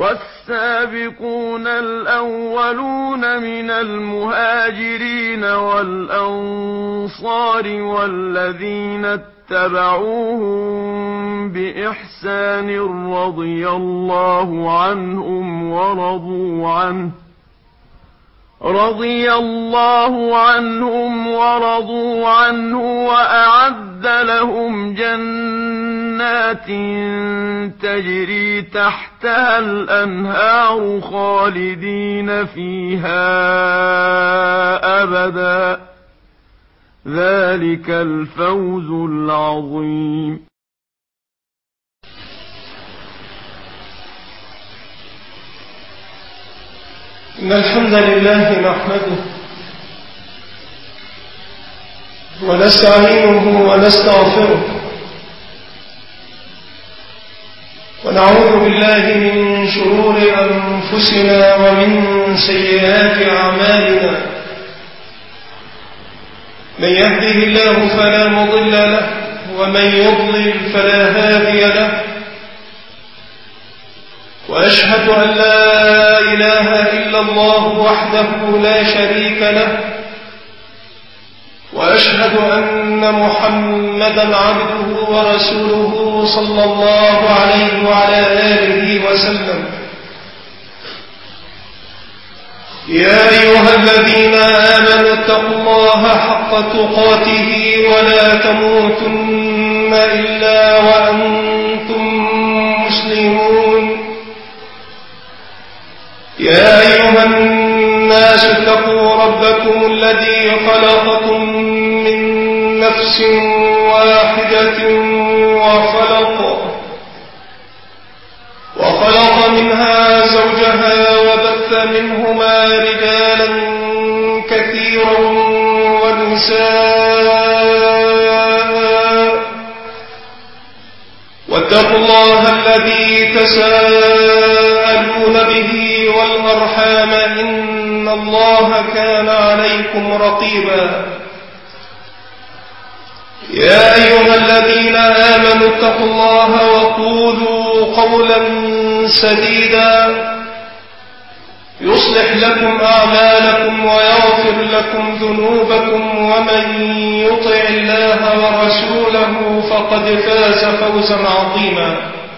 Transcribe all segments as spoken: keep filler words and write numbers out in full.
والسابقون الأولون من المهاجرين والأنصار والذين اتبعوهم بإحسان رضي الله عنهم ورضوا عنه رضي الله عنهم ورضوا عنه وأعد لهم جنات تجري تحتها الأنهار خالدين فيها أبدا ذلك الفوز العظيم. إن الحمد لله نحمده ونستعينه ونستغفره ونعوذ بالله من شرور أنفسنا ومن سيئات أعمالنا. من يهده الله فلا مضل له ومن يضلل فلا هادي له، وأشهد أن لا إله إلا الله وحده لا شريك له، وأشهد أن محمدا عبده ورسوله صلى الله عليه وعلى آله وسلم. يا أيها الذين آمنوا اتقوا الله حق تقاته ولا تموتن إلا وأنتم مسلمون. يا أيها الناس اتقوا ربكم الذي خلقكم من نفس واحدة وخلق وخلق منها زوجها وبث منهما رجالا كثيرا ونساء، واتقوا الله الذي تساءلون به والأرحام إن الله كان عليكم رقيبا. يا أيها الذين آمنوا اتقوا الله وقولوا قولا سديدا يصلح لكم أعمالكم ويغفر لكم ذنوبكم، ومن يطع الله ورسوله فقد فاز فوزا عظيما.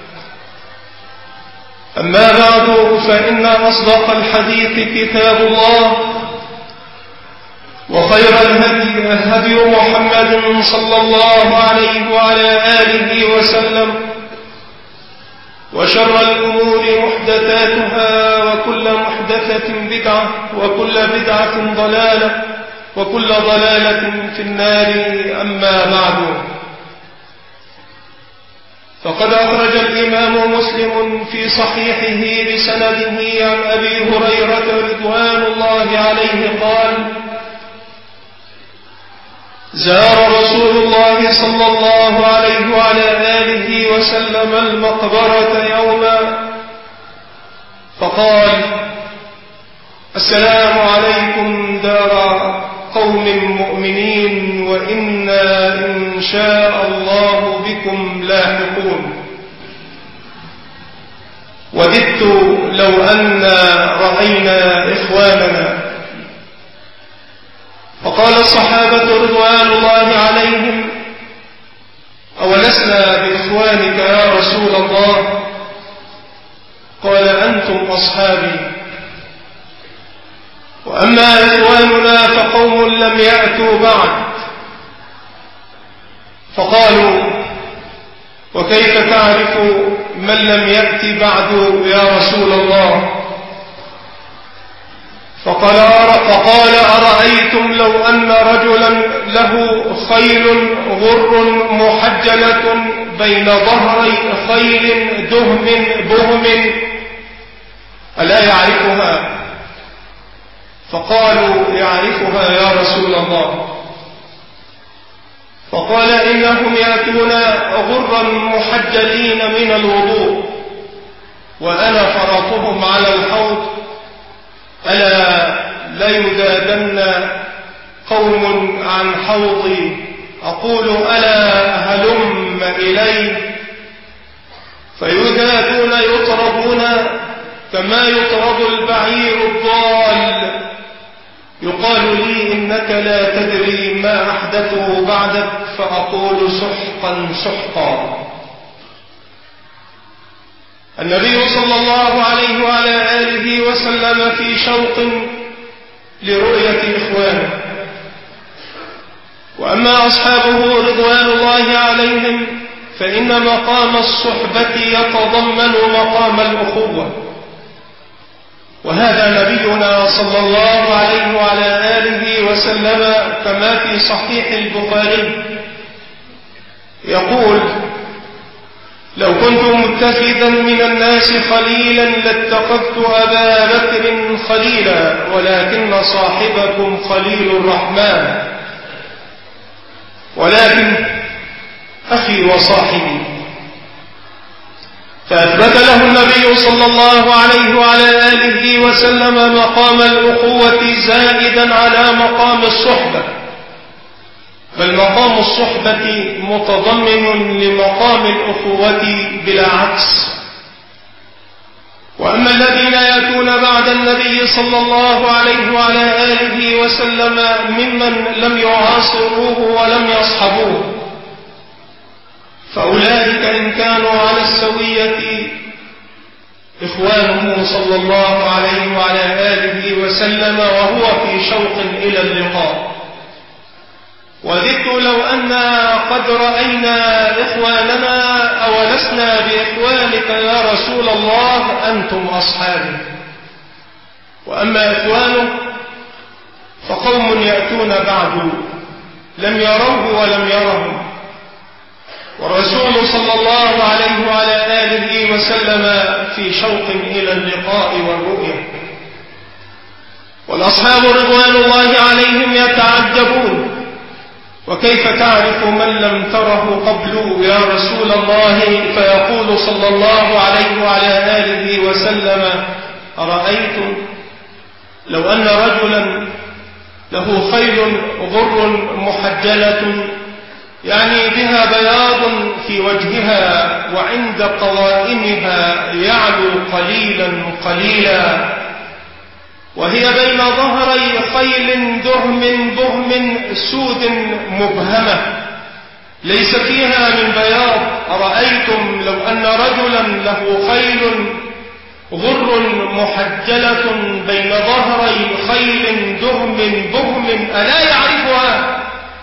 أما بعد، فإن أصدق الحديث كتاب الله، وخير الهدي هدي محمد صلى الله عليه وعلى آله وسلم، وشر الأمور محدثاتها، وكل محدثة بدعة، وكل بدعة ضلالة، وكل ضلالة في النار. أما بعد، فقد أخرج الإمام مسلم في صحيحه بسنده عن أبي هريرة رضوان الله عليه قال: زار رسول الله صلى الله عليه وعلى آله وسلم المقبرة يوما فقال: السلام عليكم دار قوم مؤمنين، وإنا إن شاء الله بكم لاحقون. وددت لو أن رأينا إخواننا. فقال الصحابة رضوان الله عليهم: أولسنا بإخوانك يا رسول الله؟ قال: أنتم أصحابي. وأما إخواننا فقوم لم يأتوا بعد. فقالوا: وكيف تعرف من لم يأتي بعد يا رسول الله؟ فقال فقال أرأيتم لو أن رجلا له خيل غر محجلة بين ظهري خيل دهم بهم ألا يعرفها؟ فقالوا: يعرفها يا رسول الله. فقال: إنهم يأتون غرا محجلين من الوضوء، وأنا فرطهم على الحوض، ألا ليدادن قوم عن حوضي، أقول: ألا هلم إلي، فيذادون يطربون كما يطرد البعير الضال. يقال لي إنك لا تدري ما أحدثه بعدك، فأقول سحقا سحقا. النبي صلى الله عليه وعلى آله وسلم في شوق لرؤية إخوانه، وأما أصحابه رضوان الله عليهم فإن مقام الصحبة يتضمن مقام الأخوة، وهذا نبينا صلى الله عليه وعلى آله وسلم كما في صحيح البخاري يقول: لو كنت متخذا من الناس خليلا لاتخذت أبا بكر خليلا، ولكن صاحبكم خليل الرحمن، ولكن أخي وصاحبي. فأثبت له النبي صلى الله عليه وعلى آله وسلم مقام الأخوة زائدا على مقام الصحبة، بل مقام الصحبة متضمن لمقام الأخوة بلا عكس. وأما الذين يأتون بعد النبي صلى الله عليه وعلى آله وسلم ممن لم يعاصروه ولم يصحبوه، فأولئك إن كانوا على السوية إخوانه صلى الله عليه وعلى آله وسلم وهو في شوق إلى اللقاء. وذدت لو أنا قد رأينا إخواننا أولسنا بإخوانك يا رسول الله، أنتم أصحابي. وأما إخوانه فقوم يأتون بعد لم يروه ولم يرهم، والرسول صلى الله عليه وعلى آله وسلم في شوق إلى اللقاء والرؤية. والأصحاب رضوان الله عليهم يتعجبون: وكيف تعرف من لم تره قبل يا رسول الله؟ فيقول صلى الله عليه وعلى آله وسلم: أرأيتم لو أن رجلا له خيل غر محجلة، يعني بها بياض في وجهها وعند قوائمها يعلو قليلا قليلا، وهي بين ظهري خيل دهم بهم سود مبهمة ليس فيها من بياض. أرأيتم لو أن رجلا له خيل غر محجلة بين ظهري خيل دهم بهم ألا يعرفها؟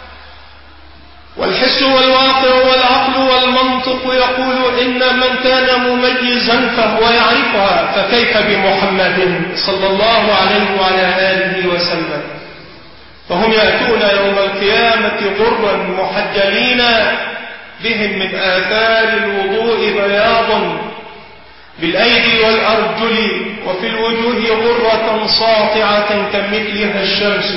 والحس والواقع والعقل والمنطق يقول إن من كان مميزا فهو يعرفها، فكيف بمحمد صلى الله عليه وعلى آله وسلم؟ فهم يأتون يوم القيامة غرا محجلين بهم من آثار الوضوء بياض بالأيدي والأرجل، وفي الوجوه غرة ساطعة كمثلها الشمس.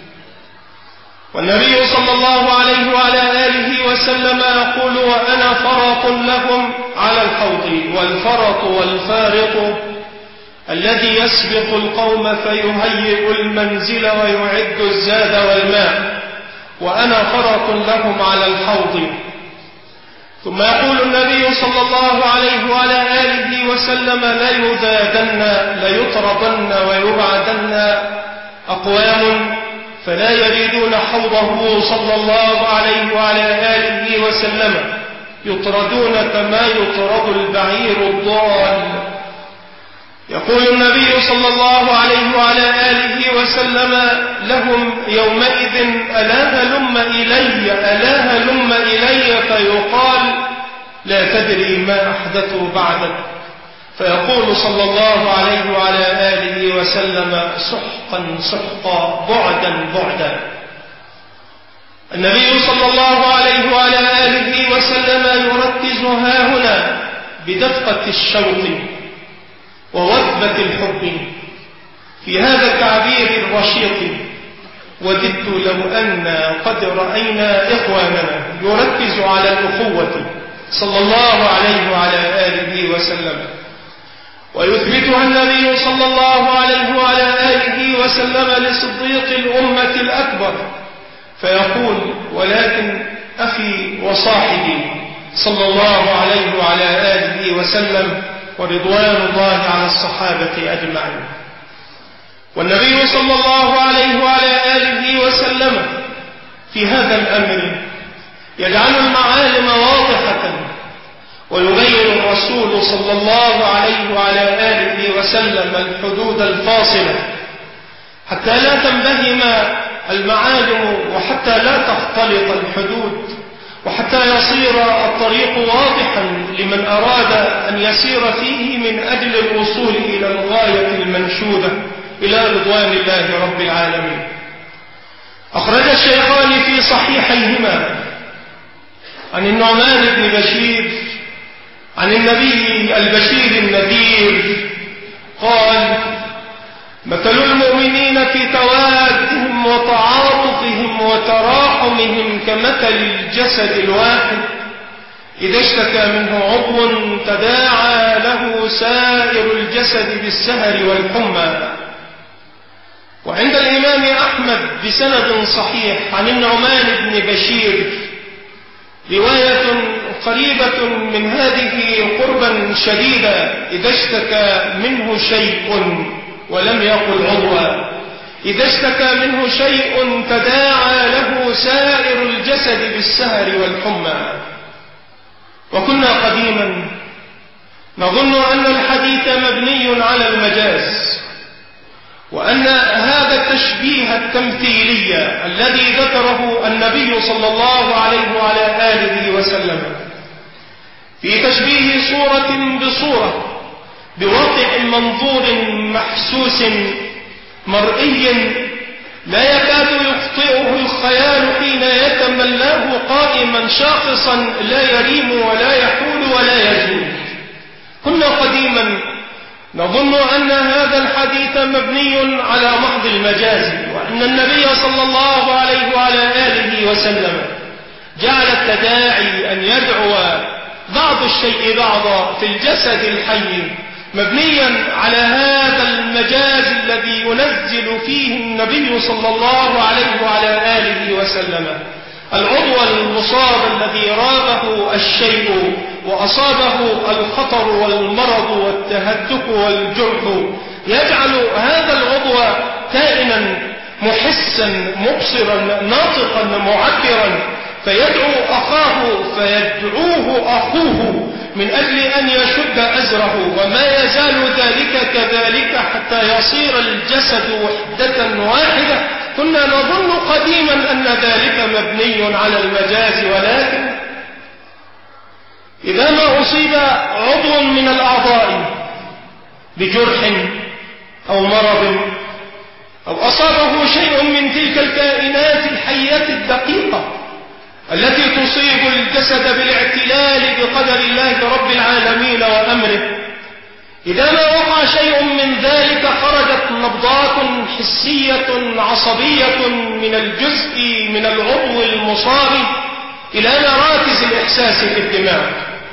والنبي صلى الله عليه وعلى آله وسلم يقول: وأنا فرط لهم على الحوض، والفرط والفارط الذي يسبق القوم فيهيئ المنزل ويعد الزاد والماء، وأنا فرط لهم على الحوض. ثم يقول النبي صلى الله عليه وعلى آله وسلم: ليذادن ليطردن ويبعدن أقوام فلا يريدون حوضه صلى الله عليه وعلى آله وسلم، يطردون كما يطرد البعير الضال. يقول النبي صلى الله عليه وعلى آله وسلم لهم يومئذ: ألا هلم إلي ألا هلم إلي، فيقال: لا تدري ما أحدثوا بعدك، فيقول صلى الله عليه وعلى آله وسلم: سحقا سحقا، بعدا بعدا. النبي صلى الله عليه وعلى آله وسلم يركز هاهنا بدفقة الشوق ووثبة الحب في هذا التعبير الرشيق. وددت لو أن قد رأينا إخواننا يركز على الأخوة صلى الله عليه وعلى آله وسلم، ويثبتها النبي صلى الله عليه وعلى آله وسلم لصديق الأمة الأكبر، فيقول: ولكن أخي وصاحبي صلى الله عليه وعلى آله وسلم، ورضوان الله على الصحابة أجمعين. والنبي صلى الله عليه وعلى آله وسلم في هذا الأمر يجعل المعالم واضحة، ويبين الرسول صلى الله عليه وعلى آله وسلم الحدود الفاصلة حتى لا تنبهم المعالم، وحتى لا تختلط الحدود، وحتى يصير الطريق واضحا لمن أراد أن يسير فيه من أجل الوصول إلى الغاية المنشودة إلى رضوان الله رب العالمين. أخرج الشيخان في صحيحيهما عن النعمان بن بشير عن النبي البشير النذير قال: مثل المؤمنين في توادهم وتعاطفهم وتراحمهم كمثل الجسد الواحد إذا اشتكى منه عضو تداعى له سائر الجسد بالسهر والحمى. وعند الإمام أحمد بسند صحيح عن النعمان بن بشير رواية قريبة من هذه قربا شديدا: إذا اشتكى منه شيء، ولم يقل عضوا، إذا اشتكى منه شيء تداعى له سائر الجسد بالسهر والحمى. وكنا قديما نظن أن الحديث مبني على المجاز، وأن هذا التشبيه التمثيلي الذي ذكره النبي صلى الله عليه وعلى آله وسلم في تشبيه صورة بصورة بواقع منظور محسوس مرئي لا يكاد يخطئه الخيال حين يتملاه قائما شاخصا لا يريم ولا يحول ولا يزول. كنا قديما نظن أن هذا الحديث مبني على محض المجاز، وأن النبي صلى الله عليه وعلى آله وسلم جعل التداعي أن يدعو بعض الشيء بعضا في الجسد الحي مبنيا على هذا المجاز الذي ينزل فيه النبي صلى الله عليه وعلى آله وسلم العضو المصاب الذي رابه الشيء وأصابه الخطر والمرض والتهتك والجرح، يجعل هذا العضو كائنا محسا مبصرا ناطقا معبرا، فيدعو أخاه فيدعوه أخوه من أجل أن يشد أزره، وما يزال ذلك كذلك حتى يصير الجسد وحدة واحدة. كنا نظن قديما أن ذلك مبني على المجاز، ولكن إذا ما أصيب عضو من الأعضاء بجرح أو مرض أو أصابه شيء من تلك الكائنات الحية الدقيقة التي تصيب الجسد بالاعتلال بقدر الله رب العالمين وأمره، إذا ما وقع شيء من ذلك خرجت نبضات حسية عصبية من الجزء من العضو المصاب إلى مراكز الإحساس في الدماغ،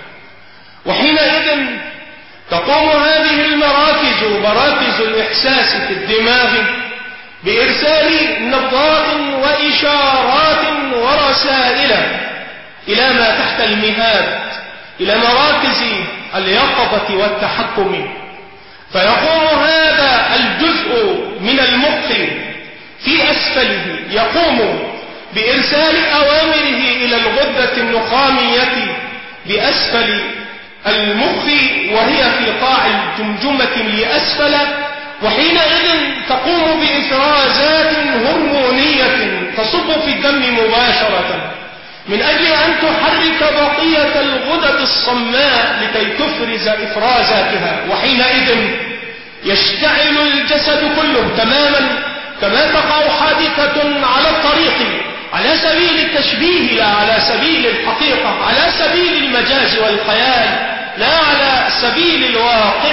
وحينئذ تقوم هذه المراكز مراكز الإحساس في الدماغ بإرسال نبضات وإشارات ورسائل إلى ما تحت المهاد، إلى مراكز اليقظة والتحكم، فيقوم هذا الجزء من المخ في أسفله يقوم بإرسال أوامره إلى الغدة النخامية بأسفل المخ وهي في قاع الجمجمة لأسفل، وحينئذ تقوم بإفرازات هرمونية تصب في الدم مباشرة من أجل أن تحرك بقية الغدد الصماء لكي تفرز إفرازاتها، وحينئذ يشتعل الجسد كله تماما كما تقع حادثة على الطريق على سبيل التشبيه لا على سبيل الحقيقة، على سبيل المجاز والخيال لا على سبيل الواقع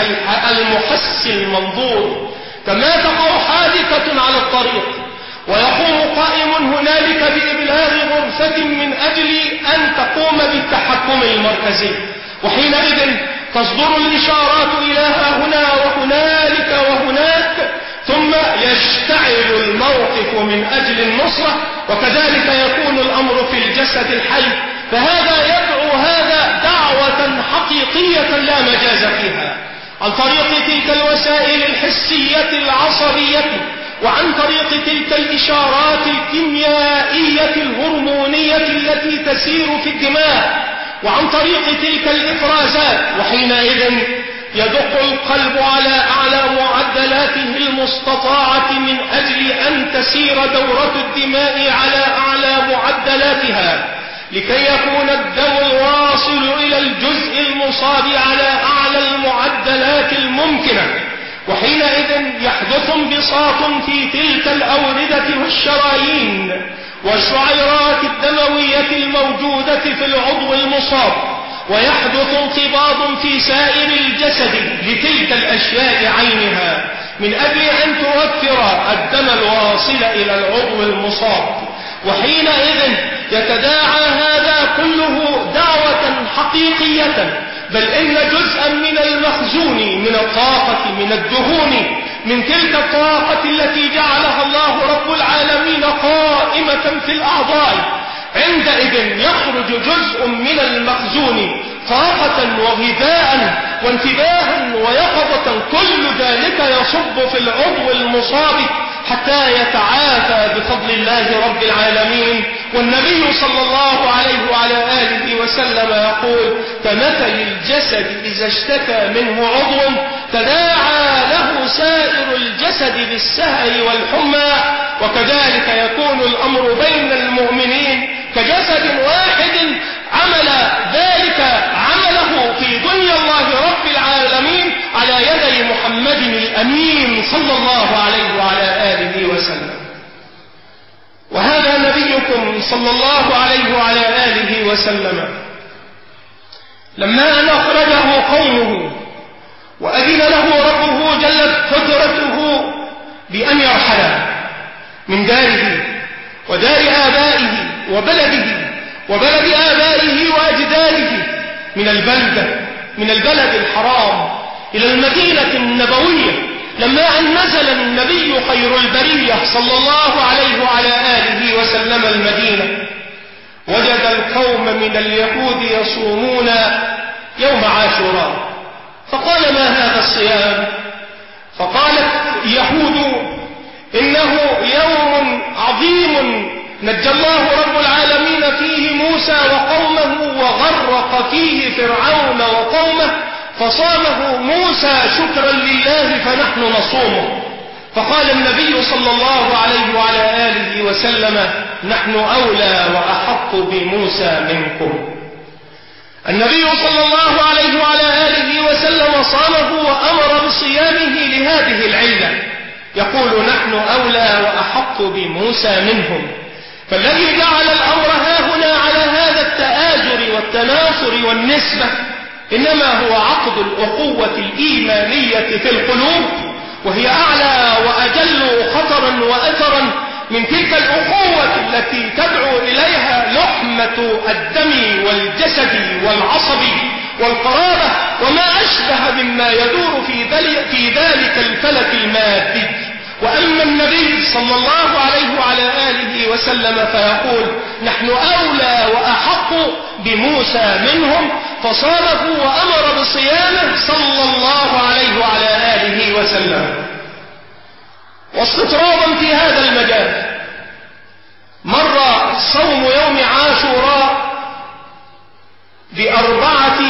المحس المنظور. كما تقع حادثة على الطريق ويقوم قائم هنالك بإبلاغ غرفة من أجل أن تقوم بالتحكم المركزي، وحينئذ تصدر الإشارات إلى هنا وهنالك وهناك، ثم يشتعل الموقف من أجل النصرة، وكذلك يكون الأمر في الجسد الحي. فهذا يدعو هذا دعوة حقيقية لا مجاز فيها، عن طريق تلك الوسائل الحسية العصبية، وعن طريق تلك الإشارات الكيميائية الهرمونية التي تسير في الدماء، وعن طريق تلك الإفرازات. وحينئذ يدق القلب على أعلى معدلاته المستطاعة من أجل أن تسير دورة الدماء على أعلى معدلاتها، لكي يكون الدم الواصل إلى الجزء المصاب على أعلى المعدلات الممكنة. وحينئذ يحدث انبساط في تلك الأوردة والشرايين والشعيرات الدموية الموجودة في العضو المصاب، ويحدث انقباض في سائر الجسد لتلك الأشياء عينها من أجل أن توفر الدم الواصل إلى العضو المصاب. وحينئذ يتداعى هذا كله دعوة حقيقية، بل إن جزءا من المخزون من الطاقة من الدهون من تلك الطاقة التي جعلها الله رب العالمين قائمة في الأعضاء، عندئذ يخرج جزء من المخزون طاقة وغذاء وانتباها ويقظة، كل ذلك يصب في العضو المصاب حتى يتعافى بفضل الله رب العالمين. والنبي صلى الله عليه وعلى آله وسلم يقول: كمثل الجسد إذا اشتكى منه عضو تداعى له سائر الجسد بالسهر والحمى، وكذلك يكون الأمر بين المؤمنين كجسد واحد عمل ذلك عمله في دنيا الله رب العالمين على يدي محمد الأمين صلى الله عليه وعلى آله وسلم. وهذا نبيكم صلى الله عليه وعلى آله وسلم لما أن أخرجه قومه وأذن له ربه جلت قدرته بأن يرحل من داره ودار آبائه وبلده وبلد آبائه وأجداده، من البلدة من البلد الحرام إلى المدينة النبوية، لما أن نزل النبي خير البرية صلى الله عليه وعلى آله وسلم المدينة، وجد القوم من اليهود يصومون يوم عاشوراء، فقال: ما هذا الصيام؟ فقالت اليهود: إنه يوم عظيم نجى الله رب العالمين فيه موسى وقومه وغرق فيه فرعون وقومه، فصامه موسى شكرا لله فنحن نصومه. فقال النبي صلى الله عليه وعلى آله وسلم: نحن أولى وأحق بموسى منكم. النبي صلى الله عليه وعلى آله وسلم صامه وأمر بصيامه لهذه العلة، يقول: نحن أولى وأحق بموسى منهم. فالذي جعل الأمر هاهنا على هذا التآزر والتناصر والنسبة إنما هو عقد الأخوة الإيمانية في القلوب، وهي أعلى وأجل خطرا وأثرا من تلك الأخوة التي تدعو إليها لحمة الدم والجسد والعصب والقرابة وما أشبه مما يدور في ذلك الفلك المادي. وأما النبي صلى الله عليه وعلى آله وسلم فيقول: نحن أولى وأحق بموسى منهم، فصامه وأمر بصيامه صلى الله عليه وعلى آله وسلم. واستطرادا في هذا المجال، مر صوم يوم عاشوراء بأربعة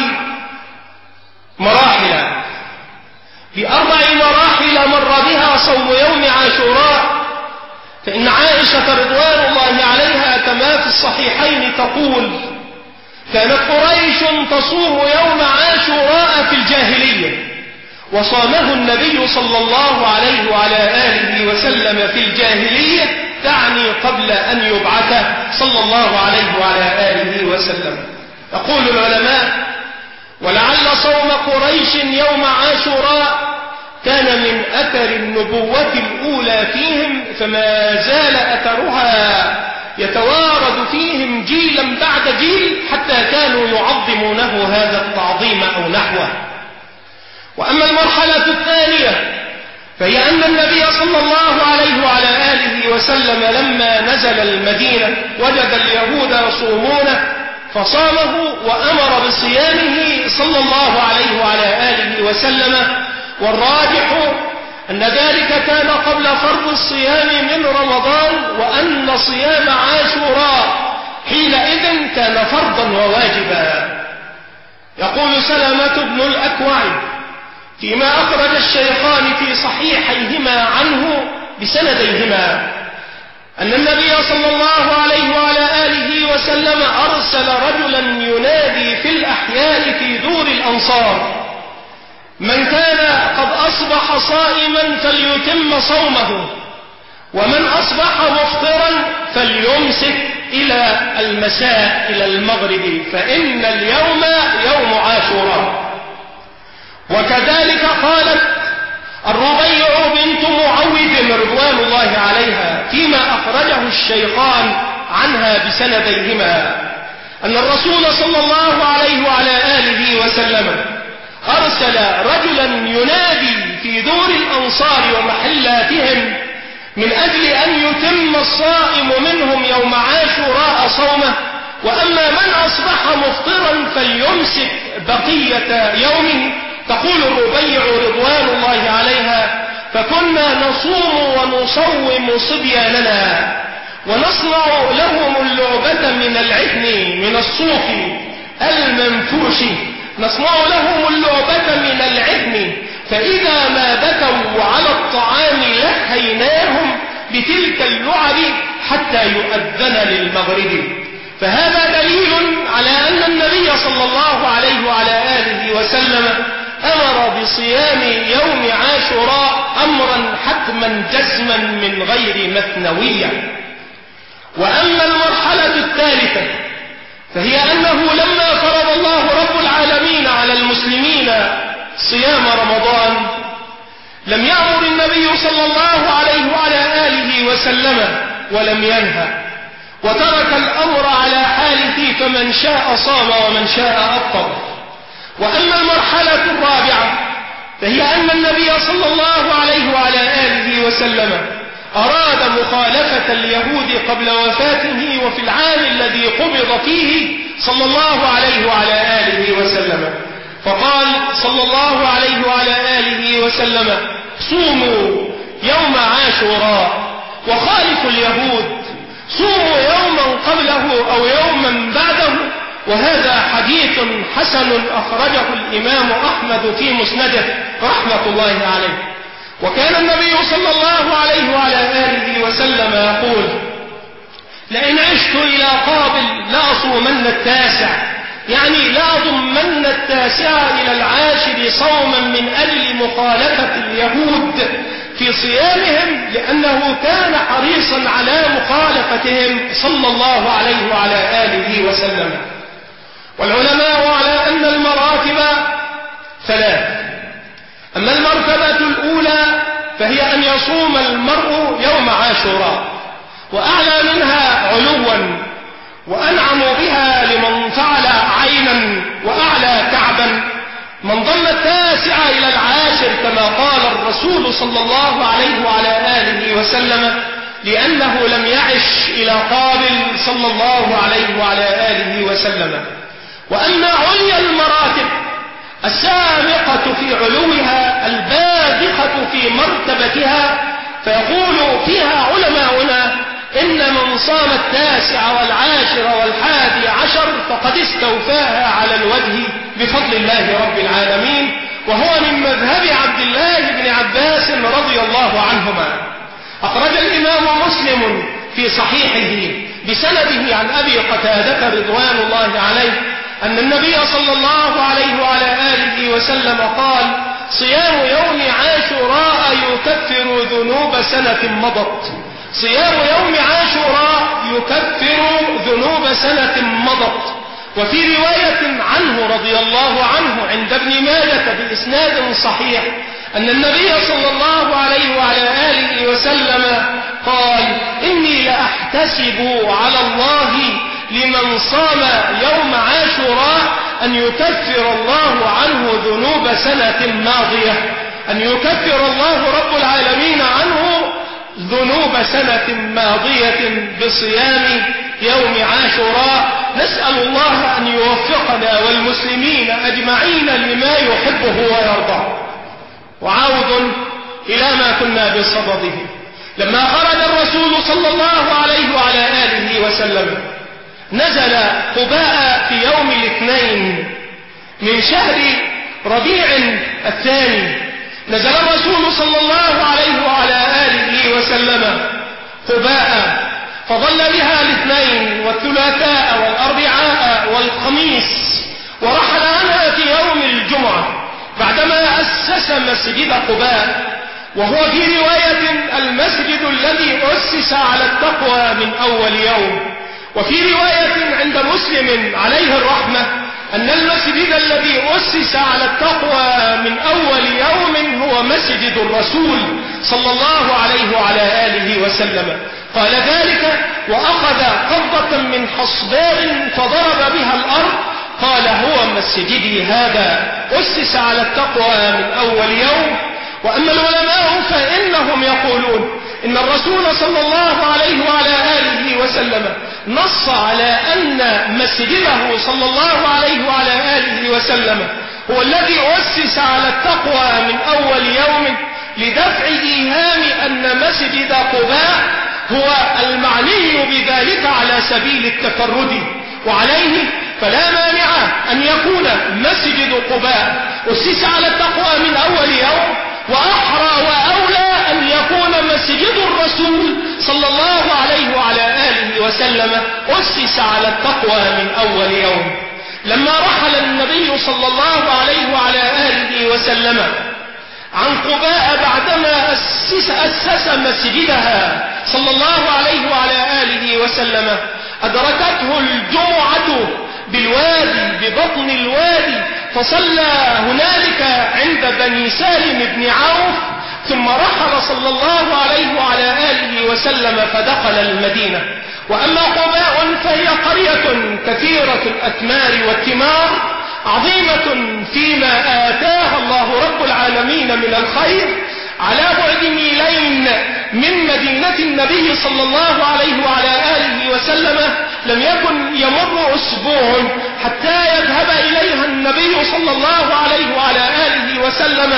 مراحل بأربع مراحل مر بها صوم يوم عاشوراء. فإن عائشة رضوان الله عليها كما في الصحيحين تقول: كانت قريش تصوم يوم عاشوراء في الجاهلية، وصامه النبي صلى الله عليه وعلى آله وسلم في الجاهلية، تعني قبل أن يبعث صلى الله عليه وعلى آله وسلم. يقول العلماء: ولعل صوم قريش يوم عاشوراء كان من أثر النبوة الأولى فيهم، فما زال أثرها يتوارد فيهم جيلا بعد جيل حتى كانوا يعظمونه هذا التعظيم أو نحوه. وأما المرحلة الثانية فهي أن النبي صلى الله عليه وعلى آله وسلم لما نزل المدينة وجد اليهود يصومون فصامه وأمر بصيامه صلى الله عليه وعلى آله وسلم. والراجح أن ذلك كان قبل فرض الصيام من رمضان، وأن صيام عاشوراء حينئذ كان فرضا وواجبا. يقول سلمة بن الأكوع فيما أخرج الشيخان في صحيحيهما عنه بسنديهما أن النبي صلى الله عليه وعلى آله وسلم أرسل رجلا ينادي في الأحياء في دور الأنصار: من كان قد أصبح صائما فليتم صومه، ومن أصبح مفطرا فليمسك إلى المساء إلى المغرب، فإن اليوم يوم عاشوراء. وكذلك قالت الربيع بنت معوذ رضوان الله عليها فيما أخرجه الشيخان عنها بسنديهما أن الرسول صلى الله عليه وعلى آله وسلم أرسل رجلا ينادي في دور الأنصار ومحلاتهم من أجل أن يتم الصائم منهم يوم عاشوراء صومه، وأما من أصبح مفطرا فليمسك بقية يومه. تقول الربيع رضوان الله عليها: فكنا نصوم ونصوم صبياننا ونصنع لهم اللعبة من العهن من الصوف المنفوش، نصنع لهم اللعبة من العهن، فإذا ما بكوا على الطعام لهيناهم بتلك اللعب حتى يؤذن للمغرب. فهذا دليل على أن النبي صلى الله عليه وعلى آله وسلم أمر بصيام يوم عاشوراء أمرا حتما جزما من غير مثنوية. وأما المرحلة الثالثة فهي أنه لما فرض الله رب العالمين على المسلمين صيام رمضان لم يأمر النبي صلى الله عليه وعلى آله وسلم ولم ينهى، وترك الأمر على حاله، فمن شاء صام ومن شاء أفطر. وأما المرحلة الرابعة فهي أن النبي صلى الله عليه وعلى آله وسلم أراد مخالفة اليهود قبل وفاته وفي العام الذي قبض فيه صلى الله عليه وعلى آله وسلم، فقال صلى الله عليه وعلى آله وسلم: صوموا يوم عاشوراء وخالفوا اليهود، صوموا يوما قبله أو يوما بعده. وهذا حديث حسن أخرجه الإمام أحمد في مسنده رحمة الله عليه. وكان النبي صلى الله عليه وعلى آله وسلم يقول: لئن عشت إلى قابل لأصومن التاسع، يعني لأضمن التاسع إلى العاشر صوما من أجل مخالفة اليهود في صيامهم، لأنه كان حريصا على مخالفتهم صلى الله عليه وعلى آله وسلم. والعلماء على أن المراتب ثلاث. أما المرتبة الأولى فهي أن يصوم المرء يوم عاشوراء، وأعلى منها علوا وأنعم بها لمن فعل عينا وأعلى كعبا من ضم التاسع إلى العاشر كما قال الرسول صلى الله عليه وعلى آله وسلم، لأنه لم يعش إلى قابل صلى الله عليه وعلى آله وسلم. وأما عليا المراتب السابقة في علوها الباذخة في مرتبتها فيقول فيها علماؤنا: إن من صام التاسع والعاشر والحادي عشر فقد استوفاها على الوجه بفضل الله رب العالمين، وهو من مذهب عبد الله بن عباس رضي الله عنهما. أخرج الإمام مسلم في صحيحه بسنده عن أبي قتادة رضوان الله عليه أن النبي صلى الله عليه وعلى آله وسلم قال: صيام يوم عاشوراء يكفر ذنوب سنة مضت. صيام يوم عاشوراء يكفر ذنوب سنة مضت. وفي رواية عنه رضي الله عنه عند ابن ماجة بإسناد صحيح أن النبي صلى الله عليه وعلى آله وسلم قال: إني لأحتسب على الله لمن صام يوم عاشوراء أن يكفر الله عنه ذنوب سنة ماضية، أن يكفر الله رب العالمين عنه ذنوب سنة ماضية بصيام يوم عاشوراء. نسأل الله أن يوفقنا والمسلمين أجمعين لما يحبه ويرضاه. وعود إلى ما كنا بصدده. لما خرج الرسول صلى الله عليه وعلى آله وسلم نزل قباء في يوم الاثنين من شهر ربيع الثاني. نزل الرسول صلى الله عليه وعلى آله وسلم قباء، فظل بها الاثنين والثلاثاء والأربعاء والخميس، ورحل عنها في يوم الجمعة بعدما أسس مسجد قباء، وهو في رواية المسجد الذي أسس على التقوى من أول يوم. وفي رواية عند مسلم عليه الرحمة أن المسجد الذي أسس على التقوى من أول يوم هو مسجد الرسول صلى الله عليه وعلى آله وسلم. قال ذلك وأخذ قبضة من حصباء فضرب بها الأرض، قال هو مسجدي هذا أسس على التقوى من أول يوم. وأما العلماء فإنهم يقولون إن الرسول صلى الله عليه وعلى آله وسلم نص على أن مسجده صلى الله عليه وعلى آله وسلم هو الذي أسس على التقوى من أول يوم لدفع إيهام أن مسجد قباء هو المعني بذلك على سبيل التفرد. وعليه فلا مانع أن يكون مسجد قباء أسس على التقوى من أول يوم، وأحرى وأولى أن يكون مسجد الرسول صلى الله عليه وعلى آله وسلم أسس على التقوى من أول يوم. لما رحل النبي صلى الله عليه وعلى آله وسلم عن قباء بعدما أسس, أسس مسجدها صلى الله عليه وعلى آله وسلم، أدركته الجمعة بالوادي ببطن الوادي، فصلى هنالك عند بني سالم بن عوف، ثم رحل صلى الله عليه وعلى آله وسلم فدخل المدينة. وأما قباء فهي قرية كثيرة الأثمار والثمار، عظيمة فيما آتاها الله رب العالمين من الخير، على بعد ميلين من مدينة النبي صلى الله عليه وعلى آله وسلم. لم يكن يمر أسبوع حتى يذهب إليها النبي صلى الله عليه وعلى آله وسلم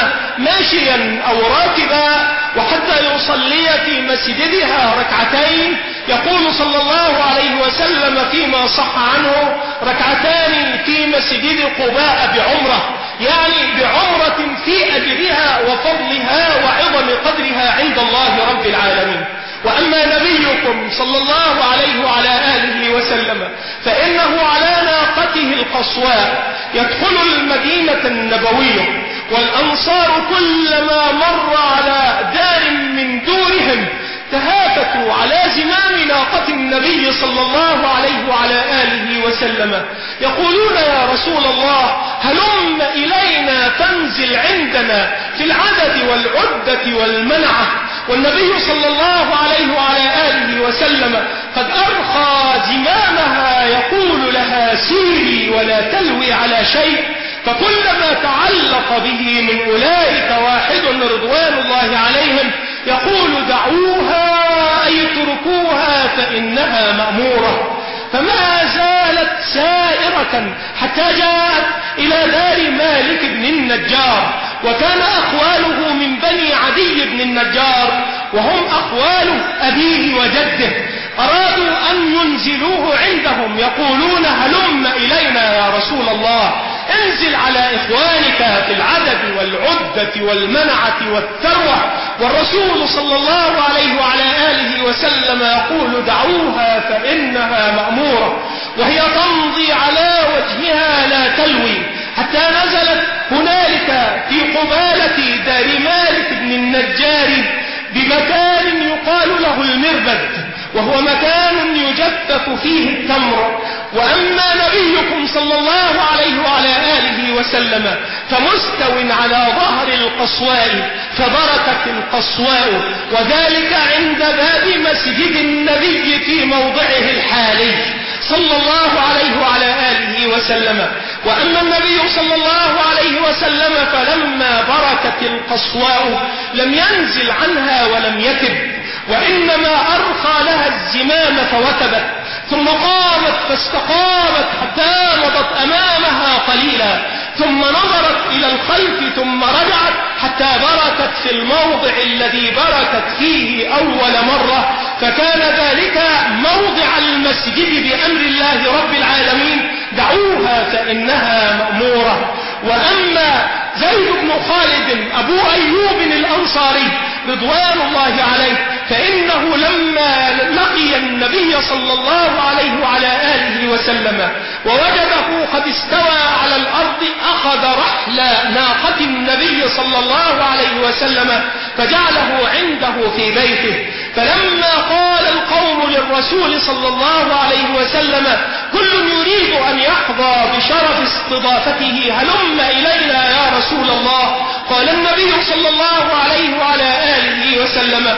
ماشيا أو راكبا، وحتى يصلي في مسجدها ركعتين. يقول صلى الله عليه وسلم فيما صح عنه: ركعتان في مسجد قباء بعمرة، يعني بعمرة في أجرها وفضلها وعظم قدرها عند الله رب العالمين. وأما نبيكم صلى الله عليه وعلى آله وسلم فإنه على ناقته القصواء يدخل المدينة النبوية، والأنصار كلما مر على دار من دورهم تهافتوا على زمام ناقة النبي صلى الله عليه وعلى آله وسلم، يقولون: يا رسول الله، هلم إلينا تنزل عندنا في العدد والعدة والمنعة. والنبي صلى الله عليه وعلى آله وسلم قد أرخى زمامها يقول لها: سيري ولا تلوي على شيء. فكلما تعلق به من أولئك واحد رضوان الله عليهم يقول: دعوها أي اتركوها فإنها مأمورة. فما زالت سائرة حتى جاءت إلى دار مالك بن النجار، وكان أخواله من بني عدي بن النجار، وهم أخوال أبيه وجده. أرادوا أن ينزلوه عندهم، يقولون: هلم إلينا يا رسول الله، انزل على إخوانك في العدد والعدة والمنعة والثروة. والرسول صلى الله عليه وعلى آله وسلم يقول: دعوها فإنها مأمورة. وهي تمضي على وجهها لا تلوي حتى نزلت هنالك في قبالة دار مالك بن النجار بمكان يقال له المربد، وهو مكان يجفف فيه التمر. وأما نبيكم صلى الله عليه وعلى آله وسلم فمستو على ظهر القصواء، فبركت القصواء، وذلك عند باب مسجد النبي في موضعه الحالي صلى الله عليه وعلى آله وسلم. وأما النبي صلى الله عليه وسلم فلما بركت القصواء لم ينزل عنها ولم يتب، وإنما أرخى لها الزمام فوتبت، ثم قامت فاستقامت حتى مضت أمامها قليلا، ثم نظرت إلى الخلف ثم رجعت حتى بركت في الموضع الذي بركت فيه أول مرة، فكان ذلك موضع المسجد بأمر الله رب العالمين، دعوها فإنها مأمورة. وأما زيد بن خالد أبو أيوب الأنصاري رضوان الله عليه، فإنه لما لقي النبي صلى الله عليه وعلى آله وسلم ووجده قد استوى على الأرض، أخذ رحل ناقة النبي صلى الله عليه وسلم فجعله عنده في بيته. فلما قال القوم للرسول صلى الله عليه وسلم كل يريد أن يحظى بشرف استضافته هلم إلينا يا رسول الله، قال النبي صلى الله عليه وعلى آله وسلم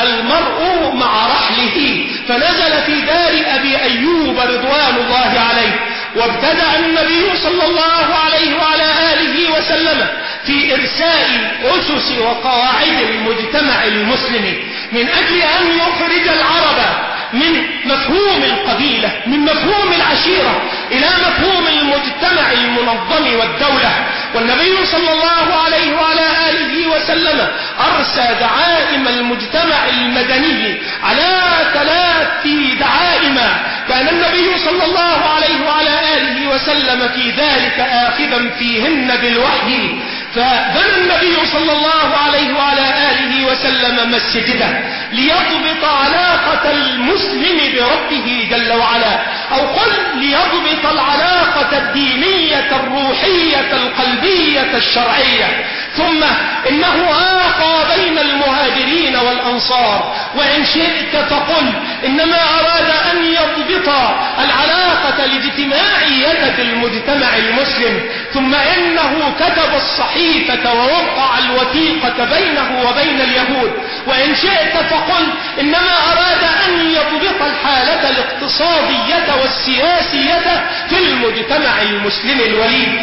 المرء مع رحله، فنزل في دار أبي أيوب رضوان الله عليه. وابتدأ النبي صلى الله عليه وعلى آله وسلم في إرساء أسس وقواعد المجتمع المسلم من أجل أن يخرج العرب من مفهوم القبيلة، من مفهوم العشيرة، إلى مفهوم المجتمع المنظم والدولة. والنبي صلى الله عليه وعلى آله وسلم أرسى دعائم المجتمع المدني على ثلاث دعائم، كان النبي صلى الله عليه وعلى آله وسلم في ذلك آخذا فيهن بالوحي. فبنى النبي صلى الله عليه وعلى آله وسلم مسجدا ليضبط علاقة المسلم بربه جل وعلا، أو قل ليضبط العلاقة الدينية الروحية القلبية الشرعية. ثم إنه آقى بين المهاجرين والأنصار، وإن شئت فقل إنما أراد أن يضبط العلاقة الاجتماعية في المجتمع المسلم. ثم إنه كتب الصحيفة ووقع الوثيقة بينه وبين اليهود. وإن شئت فقل إنما أراد أن يضبط الحالة الاقتصادية والسياسية في المجتمع المسلم الوليد.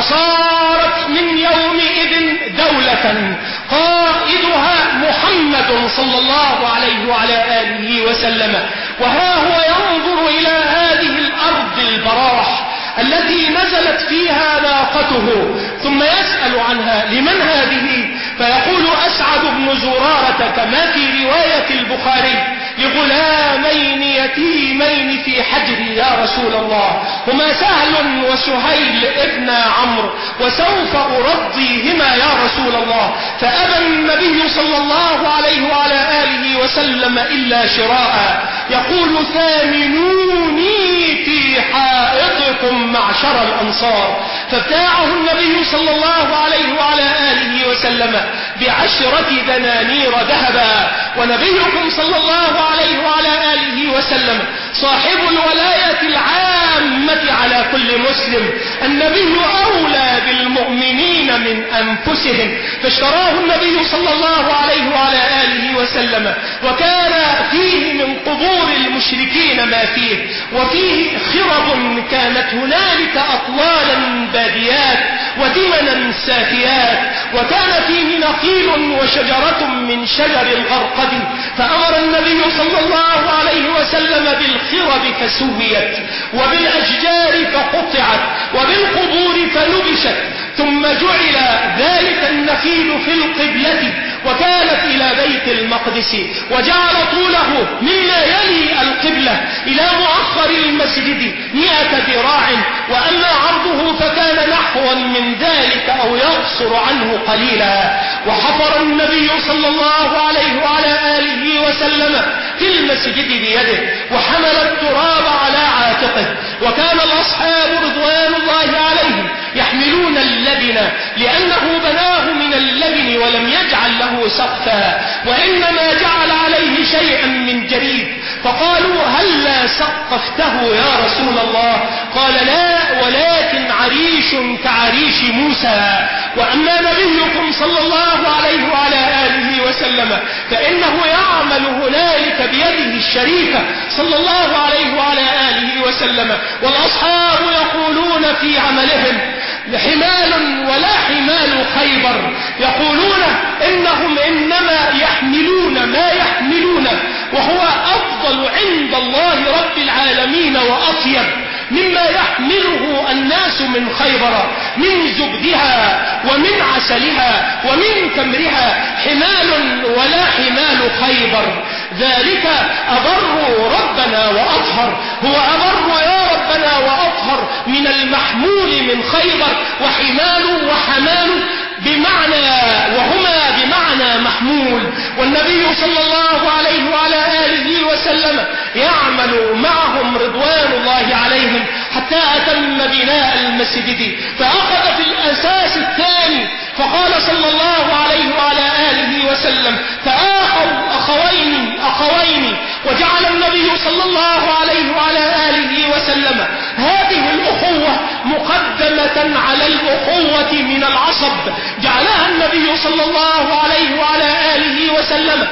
وصارت من يومئذ دولة قائدها محمد صلى الله عليه وعلى آله وسلم، وها هو ينظر إلى هذه الأرض البراح التي نزلت فيها ناقته، ثم يسأل عنها لمن هذه؟ فيقول أسعد بن زرارة كما في رواية البخاري لغلامين يتيمين في حجري يا رسول الله، هما سهل وسهيل ابن عمرو، وسوف أرضيهما يا رسول الله. فأبى النبي صلى الله عليه وعلى آله وسلم إلا شراء، يقول ثامنوني في حائطكم معشر الأنصار. فابتاعه النبي صلى الله عليه وعلى آله وسلم بعشرة دنانير ذهبا. ونبيكم صلى الله عليه وعلى آله وسلم صاحب الولاية العامة على كل مسلم، النبي أولى بالمؤمنين من أنفسهم، فاشتراه النبي صلى الله عليه وعلى آله وسلم، وكان فيه من قبور المشركين ما فيه، وفيه خرب كانت هنالك أطلالا باديات ودمنا سافيات، وكان فيه نخيل وشجرة من شجر الغرقد. فأمر النبي صلى الله عليه وسلم بالخرب فسويت، وبالأشجار فقطعت، وبالقبور فنبشت، ثم جعل ذلك النخيل في القبلة وكانت إلى بيت المقدس، وجعل طوله مما يلي القبلة إلى مؤخر المسجد مئة ذراع، وأما عرضه فكان نحوا من ذلك أو يقصر عنه قليلا. وحفر النبي صلى الله عليه وعلى آله وسلم في المسجد بيده، وحمل التراب على عاتقه، وكان الأصحاب رضوان الله عليهم يحملون اللبن لأنه بناه من اللبن ولم يجعل له سقفا، وإنما جعل عليه شيئا من جريد. فقالوا هلا سقفته يا رسول الله؟ قال لا، ولكن عريش كعريش موسى. وأما نبيكم صلى الله عليه وعلى آله وسلم فإنه يعمل هنالك بيده الشريفة صلى الله عليه وعلى آله وسلم، والأصحاب يقولون في عملهم حمال ولا حمال خيبر، يقولون إنهم إنما يحملون ما يحملون، وهو أفضل عند الله رب العالمين أزين وأطيب مما يحمله الناس من خيبر من زبدها ومن عسلها ومن تمرها حمال ولا حمال خيبر، ذلك أبر ربنا وأطهر، هو أبر يا ربنا وأطهر من المحمول من خيبر، وحمال وحمال بمعنى وهما بمعنى محمول. والنبي صلى الله عليه وعلى آله وسلم يعمل معهم رضوان الله عليهم حتى أتم بناء المسجد، فأخذ في الأساس الثاني فقال صلى الله عليه وعلى آله وسلم فآخوا أخوين أخوين، وجعل النبي صلى الله عليه وعلى آله وسلم هذه الأخوة مقدمة على الأخوة من العصب، جعلها النبي صلى الله عليه وعلى آله وسلم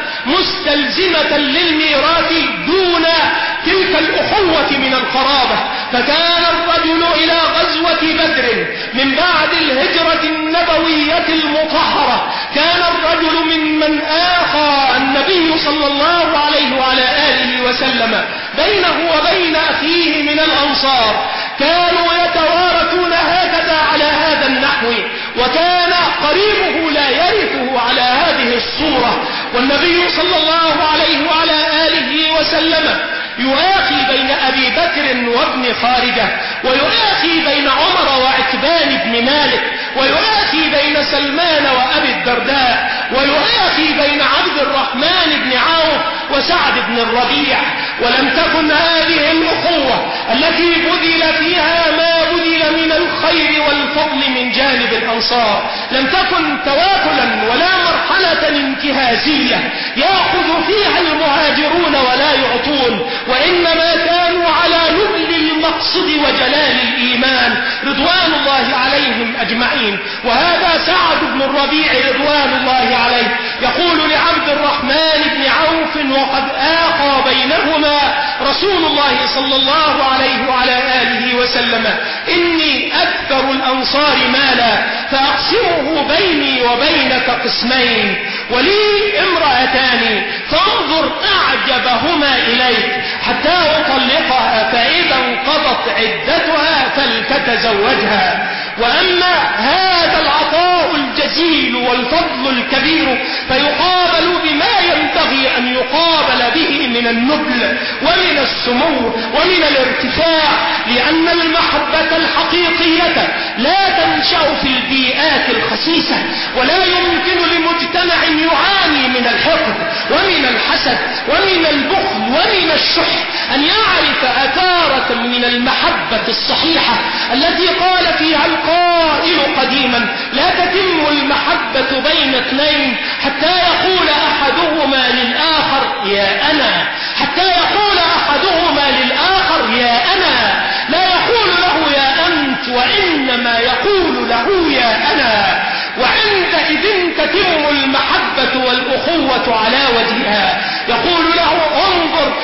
مستلزمة للميراث دون تلك الأخوة من القرابة. فكان الرجل إلى غزوة بدر من بعد الهجرة النبوية المطهرة، كان الرجل ممن آخى النبي صلى الله عليه وعلى آله وسلم بينه وبين أخيه من الأنصار، كانوا يتوارثون هكذا على هذا النحو، وكان قريبه لا يرثه على هذه الصورة. والنبي صلى الله عليه وعلى آله وسلم يؤاخي بين أبي بكر وابن خارجة، ويؤاخي بين عمر وعتبان بن مالك، ويؤاخي بين سلمان وأبي الدرداء، ويؤاخي بين عبد الرحمن بن عوف وسعد بن الربيع. ولم تكن هذه الأخوة التي بذل فيها ما بذل من الخير والفضل من جانب الأنصار، لم تكن تواكلا ولا مرحلة انتهازية يأخذ فيها المهاجرون ولا يعطون، وإنما كانوا على نبل المقصد وجلال الإيمان رضوان الله عليهم أجمعين. وهذا سعد بن الربيع رضوان الله عليه يقول لعبد الرحمن بن عوف وقد آخى بينهما رسول الله صلى الله عليه وعلى آله وسلم: إني أكثر الأنصار مالا فأقسمه بيني وبينك قسمين، ولي امرأتان فانظر أعجبهما إليك حتى أطلقها، فإذا انقضت عدتها فلتتزوجها. وأما هذا العطاء الجزيل والفضل الكبير فيقابل بما ينبغي أن يقابل به من النبل ومن السمو ومن الارتفاع، لأن المحبة الحقيقية لا تنشأ في البيئات الخسيسة، ولا يمكن لمجتمع يعاني من الحقد ومن الحسد ومن البخل ومن الشح أن يعرف أثارة من المحبة الصحيحة التي قال فيها القائل قديما: لا تتم المحبة بين اثنين حتى يقول أحدهما للآخر يا أنا، حتى يقول أحدهما للآخر يا أنا، لا يقول له يا أنت، وإنما يقول له يا أنا. وعندئذ تتم المحبة والأخوة على وجهها. يقول له: انظر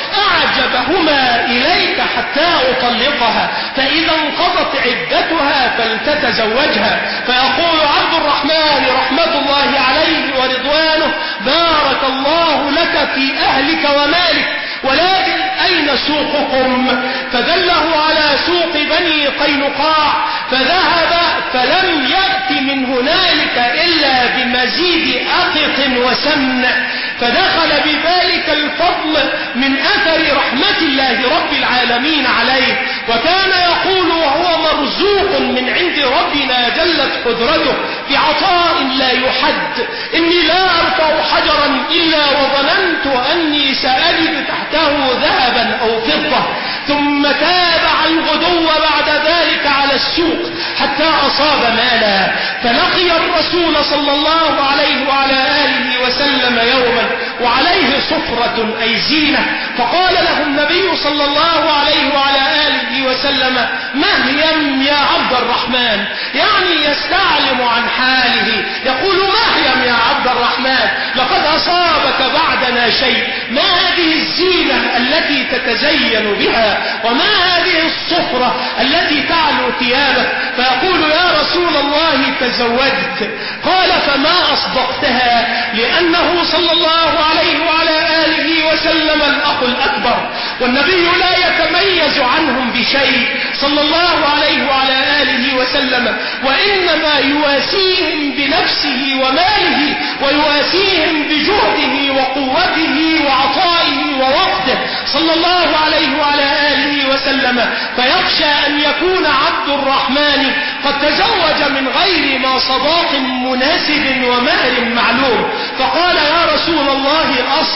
أعجبهما إليك حتى أطلقها، فإذا انقضت عدتها فلتتزوجها. فيقول عبد الرحمن رحمة الله عليه ورضوانه: بارك الله لك في أهلك ومالك، ولكن أين سوقكم؟ فدله على سوق بني قينقاع، فذهب فلم يأت من هنالك إلا بمزيد أقط وسمن، فدخل بذلك الفضل من أثر رحمة الله رب العالمين عليه. وكان يقول وهو مرزوق من عند ربنا جلت قدرته بعطاء لا يحد: إني لا أرفع حجرا إلا وظننت أني سأجد تحته ذهبا أو فضة، ثم تابع الغدو بعد ذلك على السوق حتى أصاب مالا، فلقي الرسول صلى الله عليه وعلى آله وسلم يوما وعليه صفرة أي زينة، فقال له النبي صلى الله عليه وعلى آله وسلم: مهيم يا عبد الرحمن، يعني يستعلم عن حاله، يقول: مهيم يا عبد الرحمن، لقد أصابك بعدنا شيء، ما هذه الزينة التي تتزين بها، وما هذه الصفرة التي تعلو ثيابك؟ فيقول: يا رسول الله تزوجت. قال: فما أصدقتها؟ لأنه صلى الله عليه وعلى آله وسلم الأخ الأكبر، والنبي لا يتميز عنهم بشيء صلى الله عليه وعلى آله وسلم، وإنما يواسيهم بنفسه وماله، ويواسيهم بجهده وقوته وعطائه ووقته صلى الله عليه وعلى آله وسلم. فيخشى أن يكون عبد الرحمن قد تزوج من غير ما صداق مناسب ومهر معلوم، فقال يا رسول الله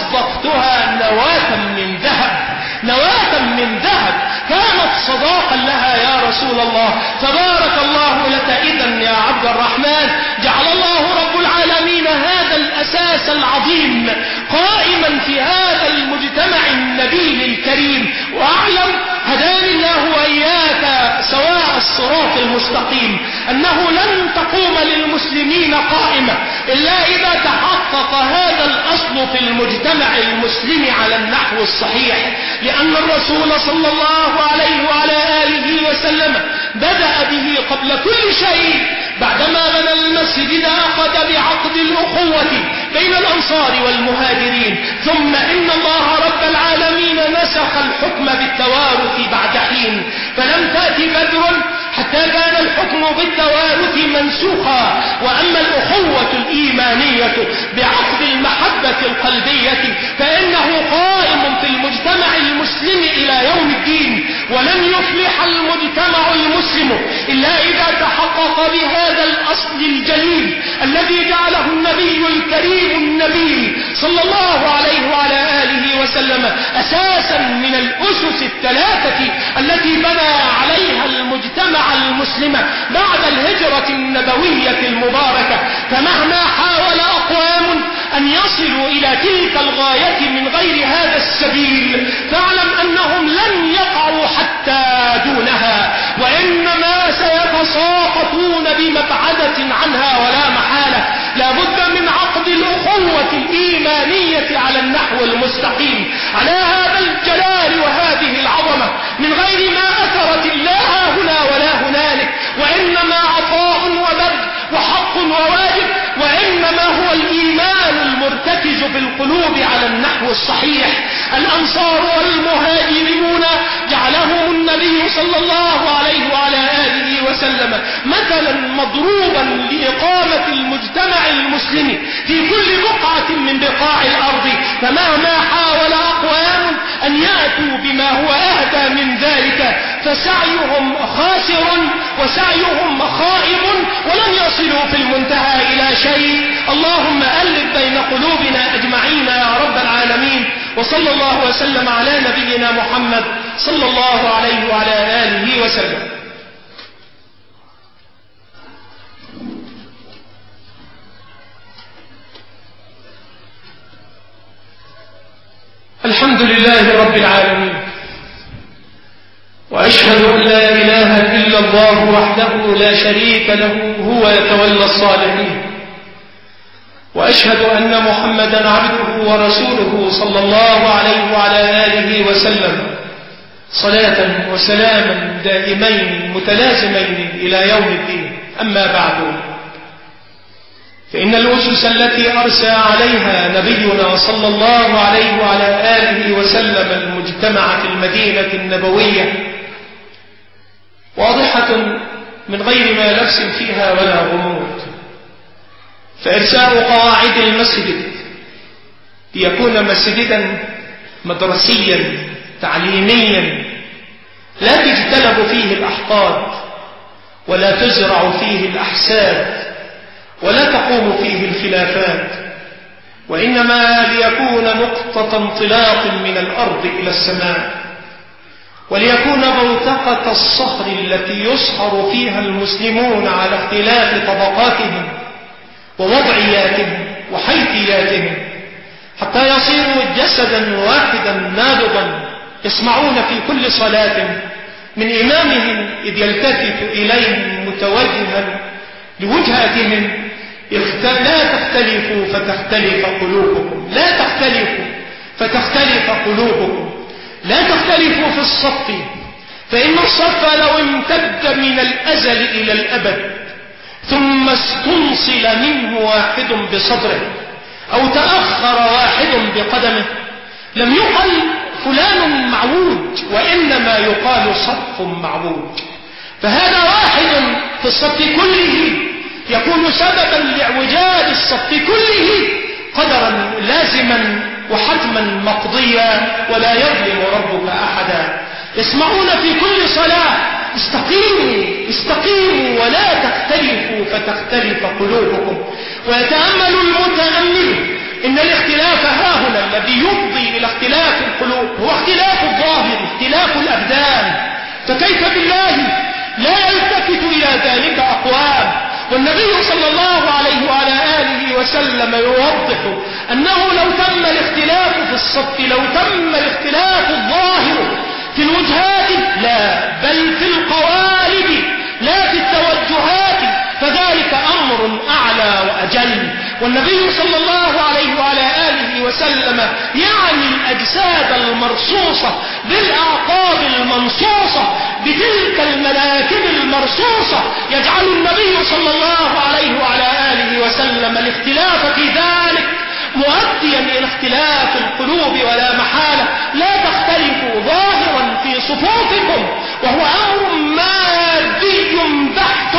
أصدقتها نواة من ذهب، نواة من ذهب كانت صداقا لها يا رسول الله. فبارك الله لك إذن يا عبد الرحمن، جعل الله رب العالمين هذا الأساس العظيم قائما في هذا المجتمع النبيل الكريم. وأعلم هداني الله وإياك سواء الصراط المستقيم أنه لن تقوم للمسلمين قائمة إلا إذا تحقق هذا الأصل في المجتمع المسلم على النحو الصحيح، لأن الرسول صلى الله عليه وعلى آله وسلم بدأ به قبل كل شيء. بعدما بنى المسجد أخذ بعقد الأخوة بين الأنصار والمهاجرين، ثم إن الله رب العالمين نسخ الحكم بالتوارث بعد حين، فلم تأتي بدر حتى كان الحكم بالتوارث منسوخا. وأما الأخوة الإيمانية بعقد المحبة القلبية فإنه قائم في المجتمع المسلم إلى يوم الدين، ولن يفلح المجتمع المسلم إلا إذا تحقق بهذا الأصل الجليل الذي جعله النبي الكريم النبي صلى الله عليه وعلى آله وسلم أساسا من الأسس الثلاثة التي بنى عليها المجتمع المسلم بعد الهجرة النبوية المباركة. فمهما حاول أقوام أن يصلوا إلى تلك الغاية من غير هذا السبيل فاعلم أنهم لن يقعوا حتى دونها، وإنما سيتساقطون بمبعدة عنها ولا محالة. لا بد من عقد الأخوة الإيمانية على النحو المستقيم، على هذا الجلال وهذه العظمة، من غير ما أثرت الله هنا ولا هنالك، وإنما عطاء وبذل وحق وواجب، وإنما هو الإيمان المرتكز في القلوب على النحو الصحيح. الأنصار والمهاجرون جعلهم النبي صلى الله عليه وعلى آله وسلم مثلا مضروبا لإقامة المجتمع المسلم في كل بقعة من بقاع الأرض. فمهما حاول أقوام أن يأتوا بما هو أهدى من ذلك فسعيهم خاسر وسعيهم خائب ولن يصلوا في المنتهى إلى شيء. اللهم ألف بين قلوبنا أجمعين يا رب العالمين، وصلى الله وسلم على نبينا محمد صلى الله عليه وعلى آله وسلم. الحمد لله رب العالمين، وأشهد أن لا إله إلا الله وحده لا شريك له هو يتولى الصالحين، وأشهد أن محمدا عبده ورسوله صلى الله عليه وعلى آله وسلم صلاة وسلاما دائمين متلازمين إلى يوم الدين. أما بعد، فإن الأسس التي أرسى عليها نبينا صلى الله عليه وعلى آله وسلم المجتمع في المدينة النبوية واضحة من غير ما لبس فيها ولا غموض. فإرساء قواعد المسجد ليكون مسجدا مدرسيا تعليميا لا تجتلب فيه الأحقاد ولا تزرع فيه الأحساد ولا تقوم فيه الخلافات، وإنما ليكون نقطة انطلاق من الأرض إلى السماء، وليكون بوتقة الصخر التي يصهر فيها المسلمون على اختلاف طبقاتهم ووضعياتهم وحيثياتهم حتى يصيروا جسدا واحدا نابضا يسمعون في كل صلاة من إمامهم إذ يلتفت إليهم متوجها لوجهاتهم: لا تختلفوا فتختلف قلوبكم، لا تختلفوا فتختلف قلوبكم، لا تختلفوا في الصف، فإن الصف لو امتد من الأزل إلى الأبد ثم استنصل منه واحد بصدره أو تأخر واحد بقدمه لم يقل فلان معوج، وإنما يقال صف معوج. فهذا واحد في الصف كله يكون سببا لاعوجاج الصف كله قدرا لازما وحتما مقضيا، ولا يظلم ربك أحدا. يسمعون في كل صلاة استقيموا استقيموا ولا تختلفوا فتختلف قلوبكم. ويتأمل المتأمل إن الاختلاف هاهنا الذي يفضي إلى اختلاف القلوب هو اختلاف الظاهر، اختلاف الأبدان. فكيف بالله لا يلتفت إلى ذلك أقوام؟ والنبي صلى الله عليه وعلى آله وسلم يوضح أنه لو تم الاختلاف في الصف، لو تم الاختلاف الظاهر في الوجهات لا بل في القوالب لا في التوجهات، فذلك أمر أعلى وأجل. والنبي صلى الله عليه وعلى آله وسلم يعني الأجساد المرصوصة بالأعقاب المنصوصة بتلك المناكب المرصوصة، يجعل النبي صلى الله عليه وعلى آله وسلم الاختلاف في ذلك مؤديا إلى اختلاف القلوب ولا محالة. لا تختلفوا ظاهرا في صفوفكم، وهو أمر مادي بحت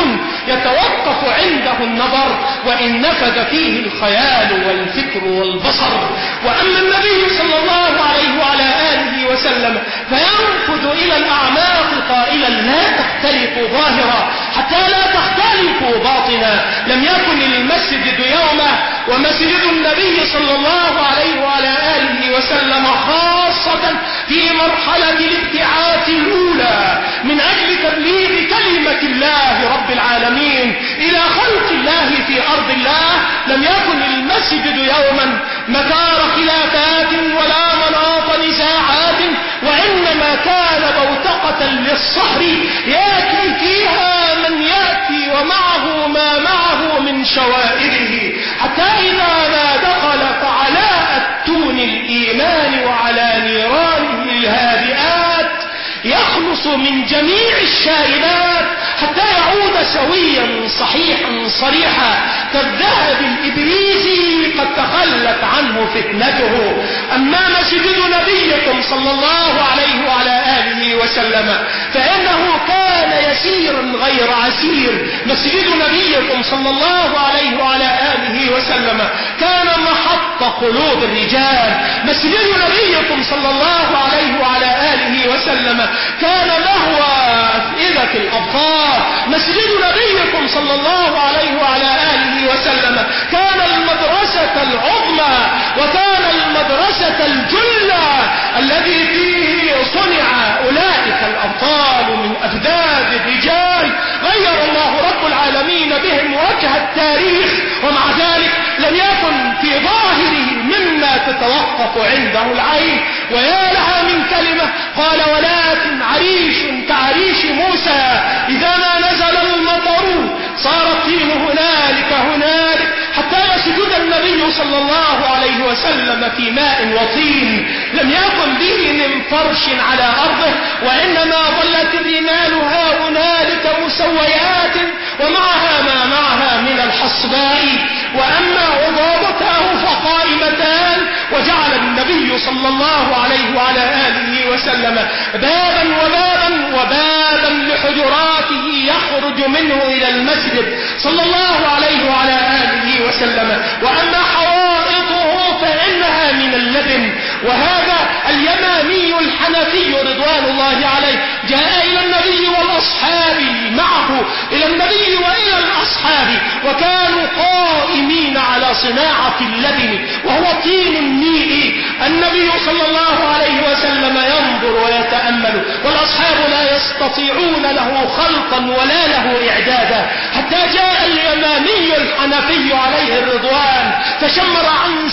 يتوقف عنده النظر وإن نفذ فيه الخيال والفكر والبصر. وأما النبي صلى الله عليه وعلى آله وسلم فينفذ إلى الأعماق قائلا لا تختلفوا ظاهرا حتى لا تختلفوا باطنا. لم يكن المسجد يوما ومسجد النبي صلى الله عليه وعلى آله وسلم خاصة في مرحلة الابتعاث الأولى من أجل تبليغ كلمة الله رب العالمين إلى خلق الله في أرض الله. لم يكن المسجد يوما مكان خلافات ولا مناط نزاعات، وإنما كان بوتقة للصهر يأتي فيها من يأتي ومعه ما معه من شوائره، حتى إذا ما دخل فعلاء التون الإيمان وعلى نيرانه الهادئات يخلص من جميع الشائبات حتى يعود سويا صحيحا صريحا كالذهب الإبريزي قد تخلت عنه فتنته. أما مسجد نبيكم صلى الله عليه وعلى آله وسلم فإنه كان يسيرا غير عسير. مسجد نبيكم صلى الله عليه وعلى آله وسلم كان محط قلوب الرجال. مسجد نبيكم صلى الله عليه وعلى آله وسلم كان لهو أفئدة الأبطال. مسجد نبيكم صلى الله عليه وعلى آله وسلم كان المدرسة العظمى وكان المدرسة الجلة الذي فيه صنع أولئك الأبطال من أجداد الرجال غير الله رب العالمين بهم وجه التاريخ. ومع ذلك لم يكن في ظاهره مما تتوقف عنده العين. ويا لها من كلمة قال ولكن عريش كعريش موسى إذا ما نزل المطر صار الطين هنالك هنالك، حتى يسجد النبي صلى الله عليه وسلم في ماء وطين لم يكن به من فرش على أرضه، وإنما ظلت الرمال هنالك مسويات ومعها ما معها من الحصباء، وأما عضابته فقائمتان. وجعل النبي صلى الله عليه وعلى آله وسلم بابا وبابا وبابا لحجراته يخرج منه إلى المسجد صلى الله عليه وعلى آله وسلم. وأما حوائطه فإنها من اللبن. وهذا اليمامي الحنفي رضوان الله عليه جاء إلى النبي والأصحاب معه، إلى النبي وإلى الأصحاب، وكانوا قائمين على صناعة اللبن وهو طين النيء. النبي صلى الله عليه وسلم ينظر ويتأمل، والأصحاب لا يستطيعون له خلقا ولا له إعدادا، حتى جاء اليمامي الحنفي عليه الرضوان فشمر عن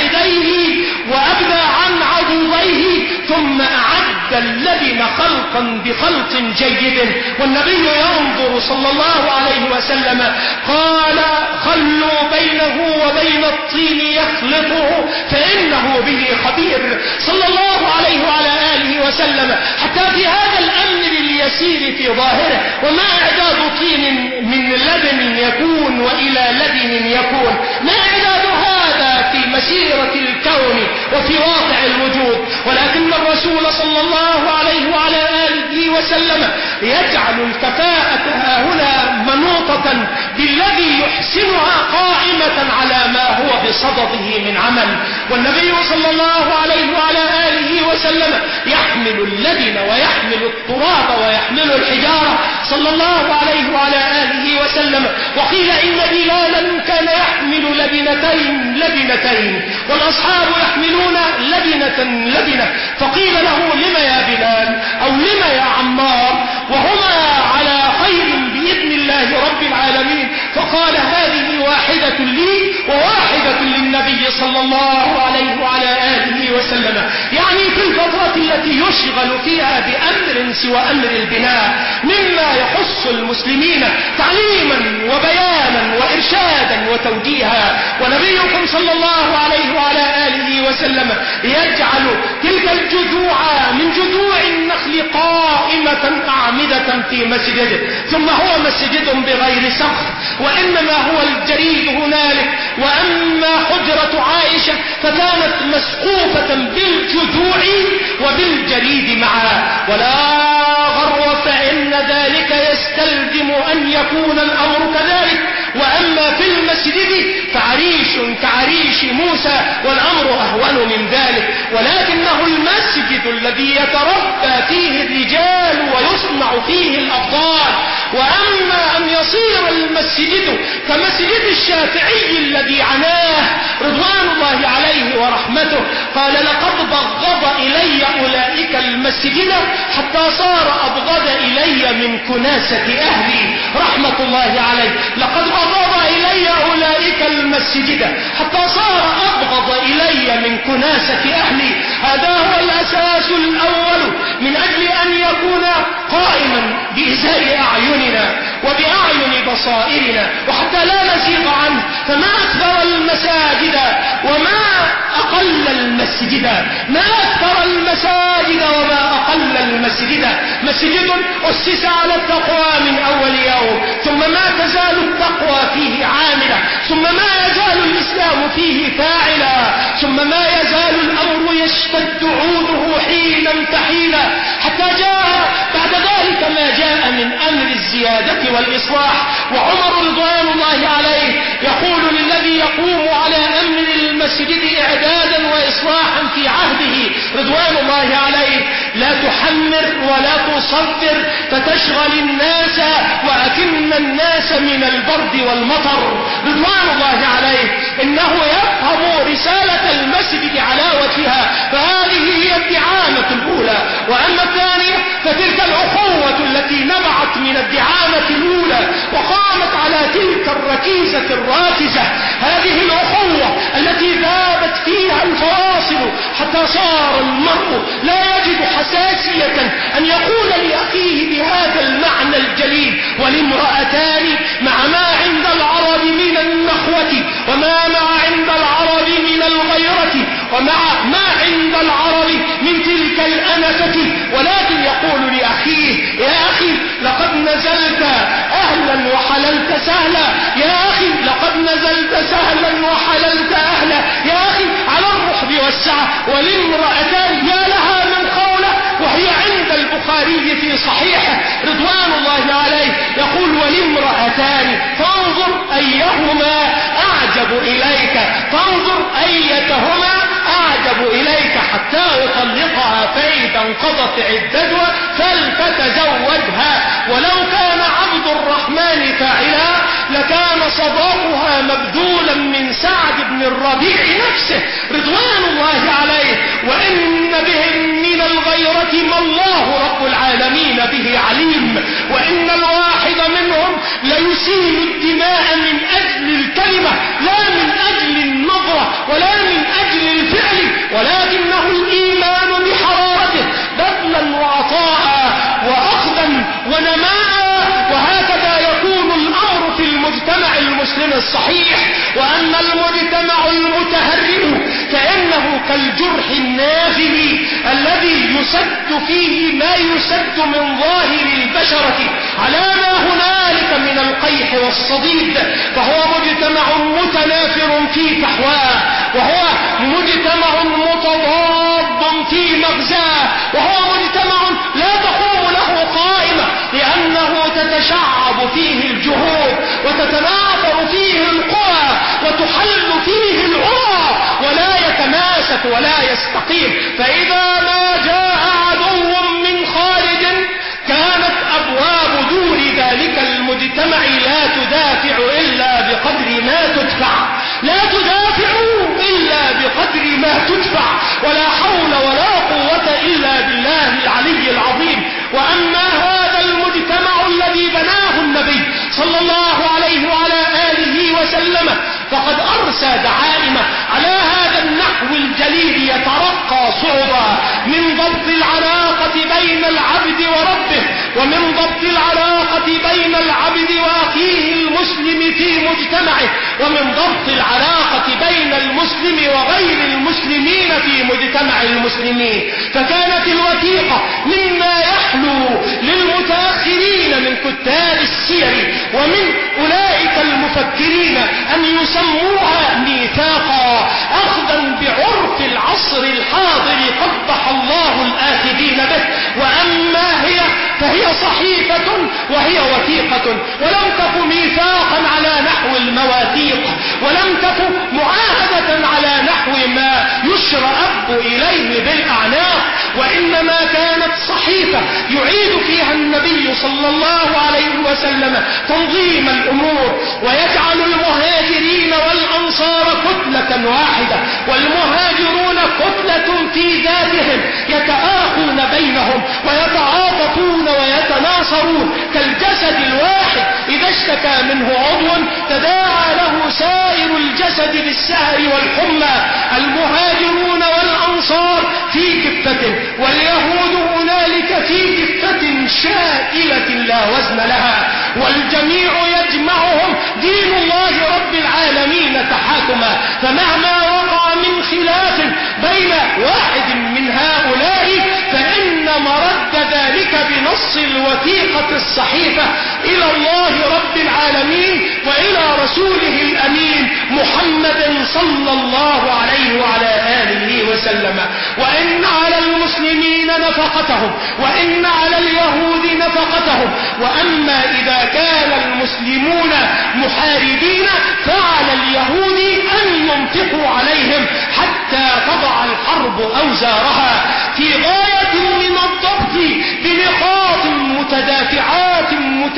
ساعديه وأبدى عن عضويه ثم أعد اللبن خلقا بخلق جيد. والنبي ينظر صلى الله عليه وسلم قال خلوا بينه وبين الطين يخلطه فإنه به خبير صلى الله عليه وعلى آله وسلم. حتى في هذا الأمر اليسير في ظاهره وما إعداد طين من لبن يكون وإلى لبن يكون، ما إعداد هذا في مسيرة الكون وفي واقع الوجود، ولكن الرسول صلى الله عليه وعلى آله وسلم يجعل الكفاءة هنا منوطة بالذي يحسنها قائمة على ما هو بصدده من عمل. والنبي صلى الله عليه وعلى آله وسلم يحمل اللبن ويحمل التراب ويحمل الحجارة صلى الله عليه وعلى آله وسلم. وقيل إن بلالا كان يحمل لبنتين لبنتين والأصحاب يحملون لبنة لبنة، فقيل له لما يا بلال أو لما يا عمار وهما على خير بإذن الله رب العالمين؟ فقال هذه واحدة لي وواحدة للنبي صلى الله عليه وعلى آله وسلم. يعني في الفترة التي يشغل فيها بأمر سوى أمر البناء مما يخص المسلمين تعليما وبيانا وإرشادا وتوجيها. ونبيكم صلى الله عليه وعلى آله وسلم يجعل تلك الجذوع من جذوع النخل قائمة أعمدة في مسجده، ثم هو مسجد بغير سقف وإنما هو الجريد هنالك. وأما حجرة عائشة فكانت مسقوفة بالجذوع وبالجريد معا. ولا غر فإن ذلك يستلزم أن يكون الأمر كذلك. وأما في المسجد فعريش كعريش موسى والأمر أهون من ذلك، ولكنه المسجد الذي يتربى فيه الرجال ويصنع فيه الأبطال. وأما أن يصير المسجد كمسجد الشافعي الذي عناه رضوان الله عليه ورحمته، قال لقد بغض إلي أولئك المسجد حتى صار أبغض إلي من كناسة أهلي رحمة الله عليه. لقد بغض إلي أولئك المسجد حتى صار أبغض إلي من كناسة أهلي. هذا هو الأساس الأول من أجل أن يكون قائما بإزاء أعيننا وبأعين بصائرنا وحتى لا نزيغ عنه. فما أكثر المساجد وما أقل المسجد، ما أكثر المساجد وما أقل المسجد. مسجد أسس على التقوى من أول يوم، ثم ما تزال التقوى فيه عاملة، ثم ما يزال الإسلام فيه فاعلا، ثم ما يزال الأمر يشتد عوده حينا فحينا، حتى جاء بعد ذلك ما جاء من أمر الزيادة والإصلاح. وعمر رضوان الله عليه يقول للذي يقوم على أمر المسجد إعدادا وإصلاحا في عهده رضوان الله عليه: لا تحمر ولا تصفر فتشغل الناس وأكن الناس من البرد والمطر رضوان الله عليه. إنه يفهم رسالة المسجد على وجهها، فهذه هي الدعامة الأولى. وأما الثانية فتلك الأخوة التي نبعت من الدعامة الأولى وقامت على تلك الركيزة الراكزة، هذه الأخوة التي ذابت فيها الفواصل حتى صار المرء لا يجد حساسية أن يقول لأخيه بهذا المعنى الجليل: ولامرأتان مع ما عند العرب من النخوة وما مع عند العرب من الغيرة ومع ما عند العرب من تلك الأنفة. ولكن يقول لأخيه: يا أخي لقد نزلت أهلا وحللت سهلا، يا أخي لقد نزلت سهلا وحللت أهلا، يا أخي على الرحب والسعة. ولامرأتان يا لها من قولة، وهي عند البخاري في صحيحه رضوان الله عليه يقول: ولامرأتان فانظر أيهما أعجب إليك، فانظر أيتهما أعجب إليك حتى يطلقها، فإذا انقضت عدتها فلتتزوجها. ولو كان عبد الرحمن فاعلا لكان صداقها مبذولا من سعد بن الربيع نفسه رضوان الله عليه. وإن بهم من الغيرة ما الله رب العالمين به عليم. وإن الواحد منهم ليسيل الدماء من أجل الكلمة لا من أجل النظرة ولا من أجل الفعل، ولكنه الإيمان بحرارته بذلا وعطاء وأخذا ونماء. وهكذا يكون الأمر في المجتمع المسلم الصحيح. وأن المجتمع المتهرب كأنه كالجرح النافذ الذي يسد فيه ما يسد من ظاهر البشرة على ما هنالك من القيح والصديد، فهو مجتمع متنافر في فحواه، وهو مجتمع متضارب مغزاه، وهو مجتمع لا تقوم له قائمة، لأنه تتشعب فيه الجهود وتتناثر فيه القوى وتحل فيه العرى، ولا يتماسك ولا يستقيم. فإذا ما جاء عدو من خارج كانت أبواب دور ذلك المجتمع لا تدافع إلا بقدر ما تدفع، لا تدافع إلا بقدر ما تدفع، ولا حول ولا قوة إلا بالله العلي العظيم. وأما هذا المجتمع الذي بناه النبي صلى الله عليه وعلى آله وسلم فقد أرسى دعائم على هذا النحو الجليل يترقى صعبا من ضبط العلاقة بين العبد وربه، ومن ضبط العلاقة بين العبد وأخيه المسلم في مجتمعه، ومن ضبط العلاقة بين المسلم وغير المسلمين في مجتمع المسلمين. فكانت الوثيقة مما يحلو للمتأخرين من كتاب السير ومن أولئك المفكرين أن يسموها ميثاقا، أخذا بعرف العصر الحاضر قبح الله الآخذين به. وأما هي فهي صحيفة وهي وثيقة، ولم تك ميثاقا على نحو المواثيق، ولم تك معاهدة على نحو ما يشرأب إليه بالأعناق، وإنما كانت صحيفة يعيد فيها النبي صلى الله عليه وسلم تنظيم الأمور، ويجعل المهاجرين والأنصار كتلة واحدة، والمهاجرون كتلة في ذاتهم يتآخون بينهم ويتعاطفون ويتناصرون كالجسد الواحد، إذا اشتكى منه عضو تداعى له سائر الجسد بالسهر والحمى. المهاجرون والأنصار في كفة، واليهود هنالك في كفة شائلة لا وزن لها، والجميع يجمعهم دين الله رب العالمين تحاكما. فمهما وقع من خلاف بين واحد من هؤلاء فإن مرد ذلك بنص الوثيقة الصحيفة إلى الله رب العالمين وإلى رسوله الأمين محمد صلى الله عليه وعلى آله وسلم. وإن على المسلمين نفقتهم، وإن على اليهود نفقتهم. وأما إذا كان المسلمون محاربين فعلى اليهود أن ينفقوا عليهم حتى تضع الحرب أوزارها، في غاية من الضبط بنقاط متدافعات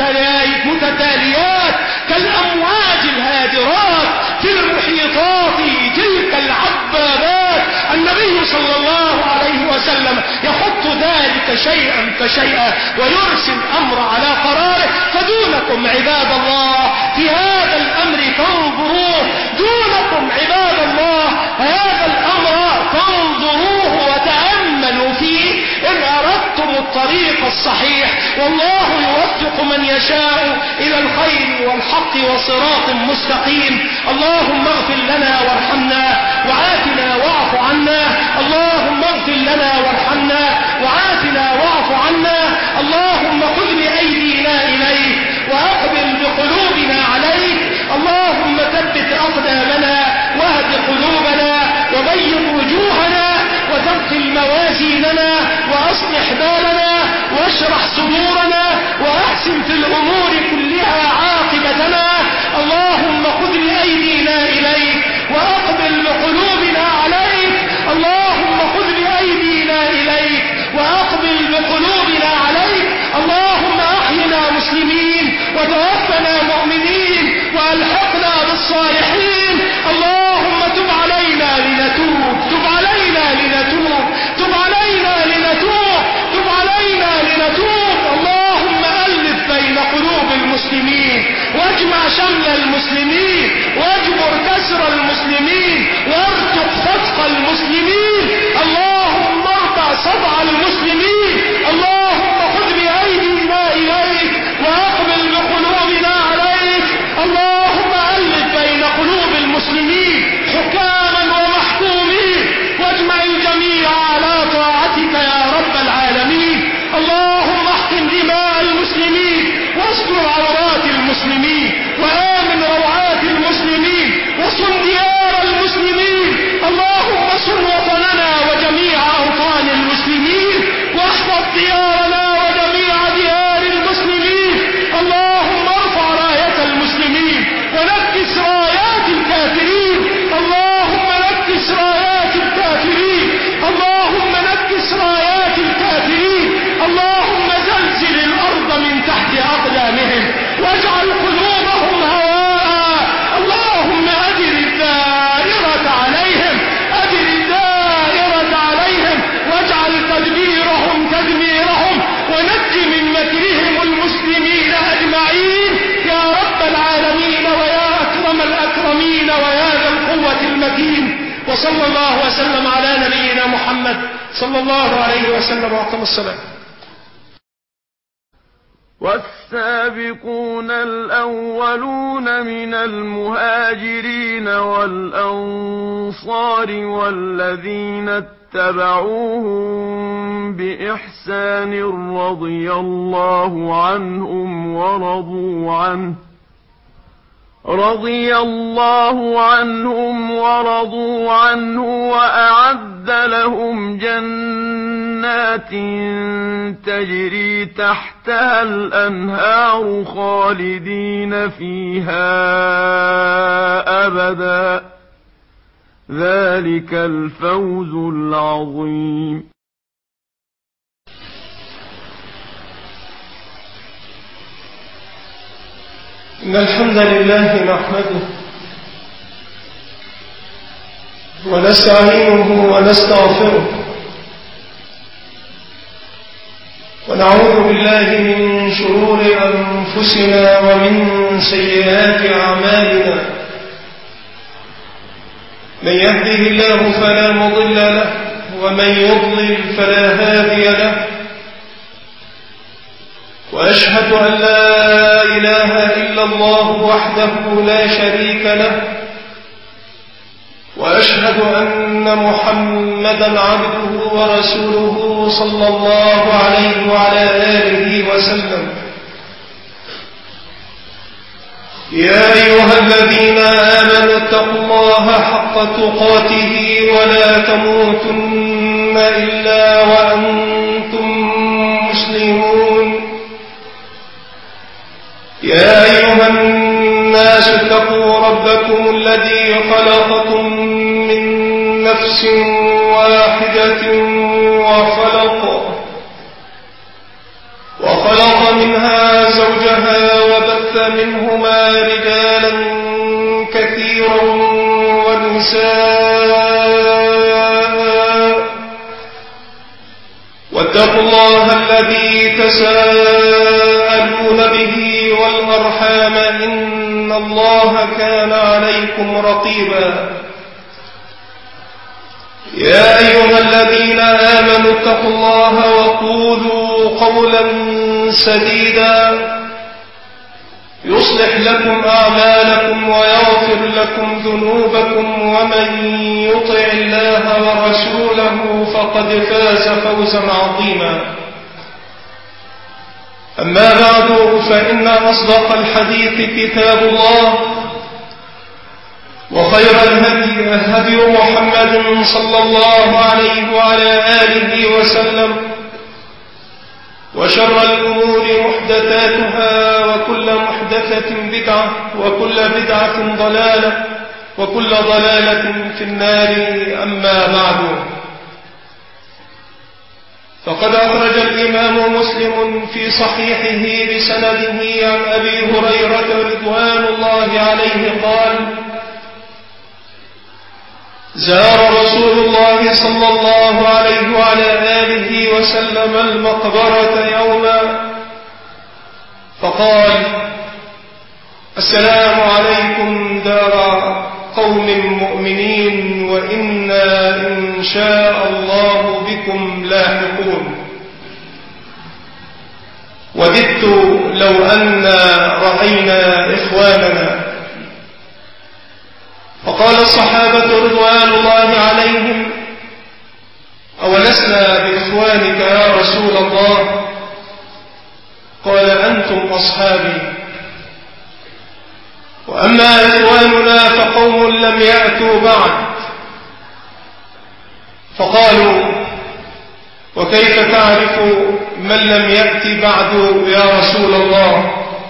متتاليات كالأمواج الهادرات في المحيطات تلك العبابات. النبي صلى الله عليه وسلم يخط ذلك شيئا فشيئا ويرسل الأمر على قراره. فدونكم عباد الله في هذا الأمر فانظروه، دونكم عباد الله هذا الأمر فانظروه وتأملوا فيه إن أردتم الطريق الصحيح، والله يوفق من يشاء إلى الخير والحق وصراط مستقيم. اللهم اغفر لنا وارحمنا وعافنا واعف عنا، اللهم اغفر لنا وارحمنا وعافنا واعف عنا. اللهم خذ بأيدينا إليك وأقبل بقلوبنا عليك، اللهم ثبت أقدامنا واهد قلوبنا وبيض وجوهنا وثقل موازيننا وأصلح بالنا واشرح صدورنا وأحسن في الأمور كلها عاقبتنا. اللهم خذ بأيدينا إليك وأقبل بقلوبنا عليك، اللهم خذ بأيدينا إليك وأقبل بقلوبنا عليك. اللهم أحينا مسلمين وتوفنا مؤمنين وألحقنا بالصالحين. اللهم تب علينا لنتوب، تب علينا لنتوب، تب علينا لنتوب، تب علينا لنتوب. اللهم ألف بين قلوب المسلمين واجمع شمل المسلمين واجمع وصلى الله وسلم على نبينا محمد صلى الله عليه وسلم وأقم الصلاة. والسابقون الأولون من المهاجرين والأنصار والذين اتبعوهم بإحسان رضي الله عنهم ورضوا عنه رضي الله عنهم ورضوا عنه وأعد لهم جنات تجري تحتها الأنهار خالدين فيها أبدا ذلك الفوز العظيم. إن الحمد لله نحمده ونستعينه ونستغفره ونعوذ بالله من شرور أنفسنا ومن سيئات أعمالنا. من يهده الله فلا مضل له ومن يضلل فلا هادي له. وأشهد أن لا إله إلا الله وحده لا شريك له. وأشهد أن محمدا عبده ورسوله صلى الله عليه وعلى آله وسلم. يا أيها الذين آمنوا اتقوا الله حق تقاته ولا تموتن إلا وأنتم مسلمون. يا أيها الناس اتقوا ربكم الذي خلقكم من نفس واحدة وخلق وخلق منها زوجها وبث منهما رجالا كثيرا ونساء واتقوا الله الذي تساءلون به والأرحام إن الله كان عليكم رقيبا. يا أيها الذين آمنوا اتقوا الله وقولوا قولا سديدا يصلح لكم أعمالكم ويغفر لكم ذنوبكم ومن يطع الله ورسوله فقد فاز فوزا عظيما. أما بعد فإن أصدق الحديث كتاب الله وخير الهدي هدي محمد صلى الله عليه وعلى آله وسلم وشر الأمور محدثاتها وكل محدثة بدعة وكل بدعة ضلالة وكل ضلالة في النار. أما بعد فقد أخرج الإمام مسلم في صحيحه بسنده عن أبي هريرة رضوان الله عليه قال: زار رسول الله صلى الله عليه وعلى آله وسلم المقبرة يوما فقال: السلام عليكم دار قوم مؤمنين وإنا إن شاء الله بكم لاحقون. وددت لو أن رأينا إخواننا. فقال الصحابة رضوان الله عليهم: أولسنا بإخوانك يا رسول الله؟ قال: أنتم أصحابي. وأما إخواننا فقوم لم يأتوا بعد. فقالوا: وكيف تعرف من لم يأتي بعد يا رسول الله؟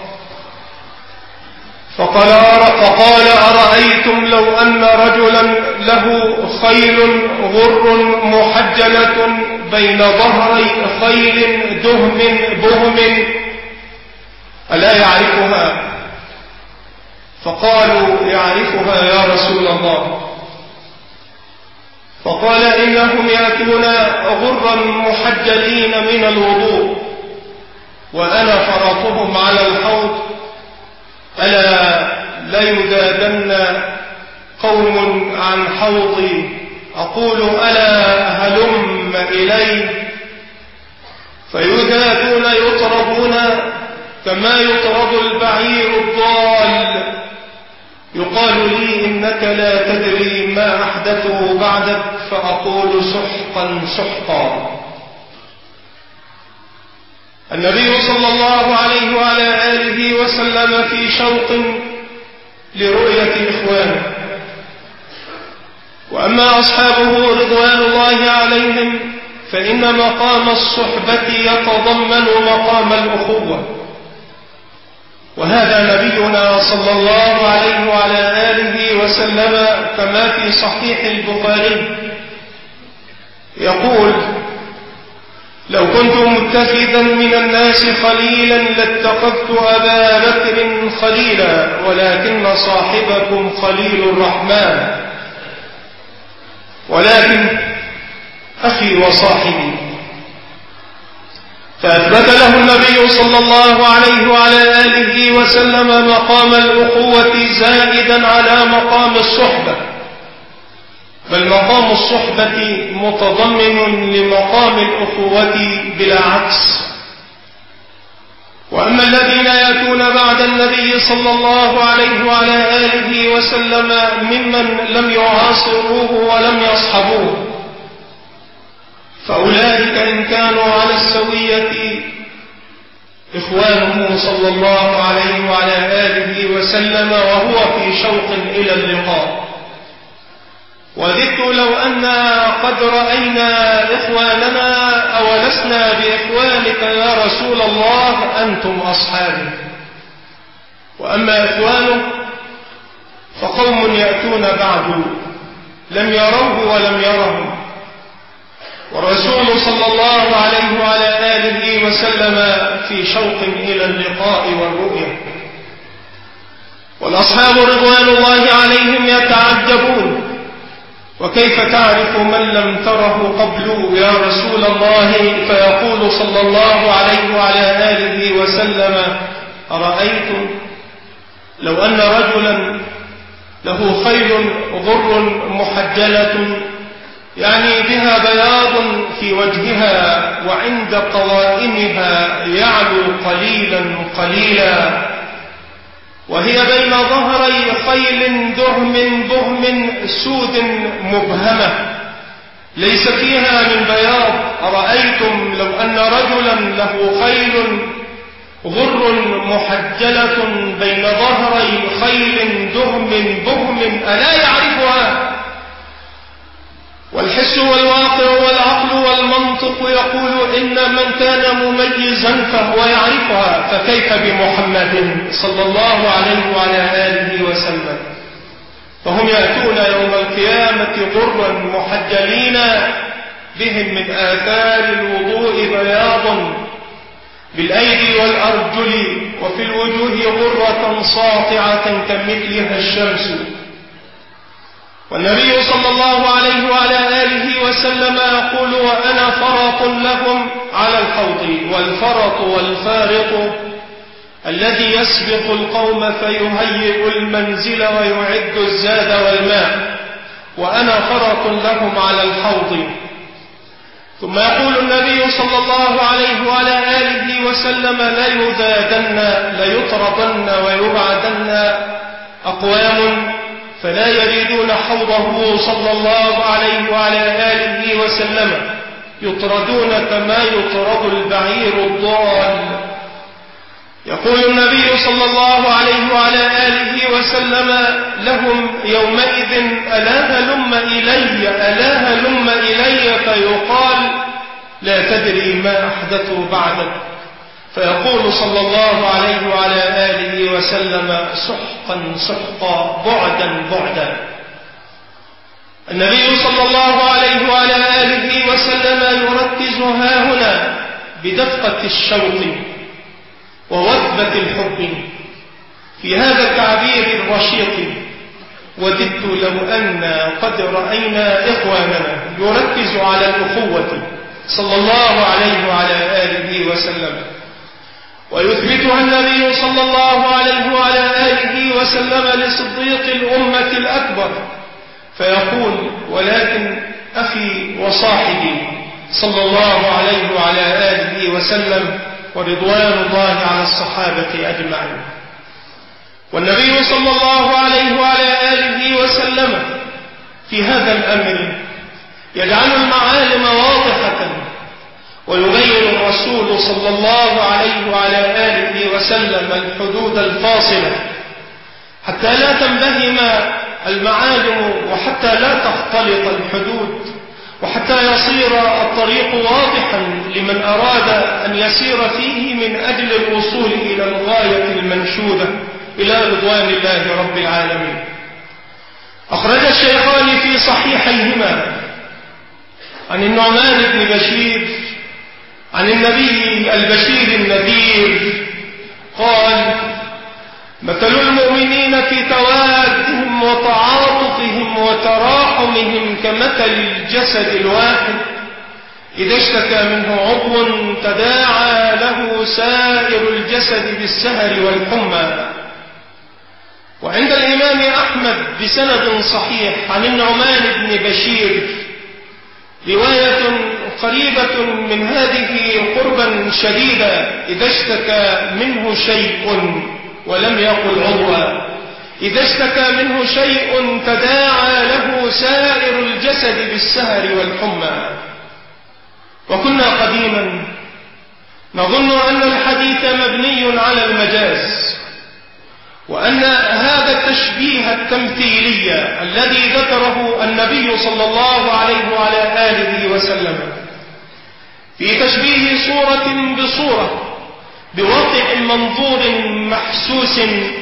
فقال فقال أرأيتم لو أن رجلا له خيل غر محجلة بين ظهري خيل دهم بهم ألا يعرفها؟ فقالوا: يعرفها يا رسول الله. فقال: إنهم يأتون غرا محجلين من الوضوء وأنا فرطهم على الحوض، ألا ليذادن قوم عن حوضي أقول ألا هلم إلي، فيذادون يطردون كما يطرد البعير الضال. يقال لي إنك لا تدري ما أحدثه بعدك، فأقول سحقا سحقا. النبي صلى الله عليه وعلى آله وسلم في شوق لرؤية إخوانه، وأما أصحابه رضوان الله عليهم فإن مقام الصحبة يتضمن مقام الأخوة، وهذا نبينا صلى الله عليه وعلى آله وسلم كما في صحيح البخاري يقول: لو كنت متخذا من الناس خليلا لاتخذت أبا بكر خليلا، ولكن صاحبكم خليل الرحمن، ولكن أخي وصاحبي. فأثبت له النبي صلى الله عليه وعلى آله وسلم مقام الأخوة زائدا على مقام الصحبة، بل مقام الصحبة متضمن لمقام الأخوة بلا عكس. وأما الذين يأتون بعد النبي صلى الله عليه وعلى آله وسلم ممن لم يعاصروه ولم يصحبوه، فأولئك إن كانوا على السوية إخوانه صلى الله عليه وعلى آله وسلم وهو في شوق إلى اللقاء. وذدت لو أنا قد رأينا إخواننا أولسنا بإخوانك يا رسول الله، أنتم أصحابي. وأما إخوانه فقوم يأتون بعد لم يروه ولم يرهم، والرسول صلى الله عليه وعلى آله وسلم في شوق إلى اللقاء والرؤية. والأصحاب رضوان الله عليهم يتعجبون: وكيف تعرف من لم تره قبل يا رسول الله؟ فيقول صلى الله عليه وعلى آله وسلم: أرأيتم لو أن رجلا له خيل غر محجلة، يعني بها بياض في وجهها وعند قوائمها يعلو قليلا قليلا، وهي بين ظهري خيل دهم بهم سود مبهمة ليس فيها من بياض. أرأيتم لو أن رجلا له خيل غر محجلة بين ظهري خيل دهم بهم ألا يعرفها؟ والحس والواقع والعقل والمنطق يقول إن من كان مميزا فهو يعرفها، فكيف بمحمد صلى الله عليه وعلى آله وسلم؟ فهم يأتون يوم القيامة غرا محجلين بهم من آثار الوضوء بياض بالأيدي والأرجل، وفي الوجوه غرة ساطعة كمثلها الشمس. والنبي صلى الله عليه وعلى آله وسلم يقول: وأنا فرط لهم على الحوض. والفرط والفارط الذي يسبق القوم فيهيئ المنزل ويعد الزاد والماء، وأنا فرط لهم على الحوض. ثم يقول النبي صلى الله عليه وعلى آله وسلم: ليذادن ليطردن ويبعدن أقوام فلا يريدون حوضه صلى الله عليه وعلى آله وسلم، يطردون كما يطرد البعير الضال. يقول النبي صلى الله عليه وعلى آله وسلم لهم يومئذ: ألا هلم إلي ألا هلم إلي، فيقال: لا تدري ما أحدثوا بعدك، فيقول صلى الله عليه وعلى آله وسلم: سحقا سحقا بعدا بعدا. النبي صلى الله عليه وعلى آله وسلم يركز هاهنا بدفقة الشوق ووثبة الحب في هذا التعبير الرشيق: وددت لو أن قد رأينا إخواننا. يركز على الأخوة صلى الله عليه وعلى آله وسلم. ويثبتها النبي صلى الله عليه وعلى آله وسلم لصديق الأمة الأكبر فيقول: ولكن أخي وصاحبي صلى الله عليه وعلى آله وسلم، ورضوان الله على الصحابة أجمعين. والنبي صلى الله عليه وعلى آله وسلم في هذا الأمر يجعل المعالم واضحة، ويبين الرسول صلى الله عليه وعلى آله وسلم الحدود الفاصلة حتى لا تنبهم المعالم، وحتى لا تختلط الحدود، وحتى يصير الطريق واضحا لمن أراد أن يسير فيه من أجل الوصول إلى الغاية المنشودة إلى رضوان الله رب العالمين. أخرج الشيخان في صحيحيهما عن النعمان بن بشير عن النبي البشير النذير قال: مثل المؤمنين في توادهم وتعاطفهم وتراحمهم كمثل الجسد الواحد إذا اشتكى منه عضو تداعى له سائر الجسد بالسهر والحمى. وعند الإمام أحمد بسند صحيح عن النعمان بن بشير رواية قريبة من هذه قربا شديدا: إذا اشتكى منه شيء، ولم يقل عضوا، إذا اشتكى منه شيء تداعى له سائر الجسد بالسهر والحمى. وكنا قديما نظن أن الحديث مبني على المجاز، وأن هذا التشبيه التمثيلي الذي ذكره النبي صلى الله عليه وعلى آله وسلم في تشبيه صورة بصورة بوقع منظور محسوس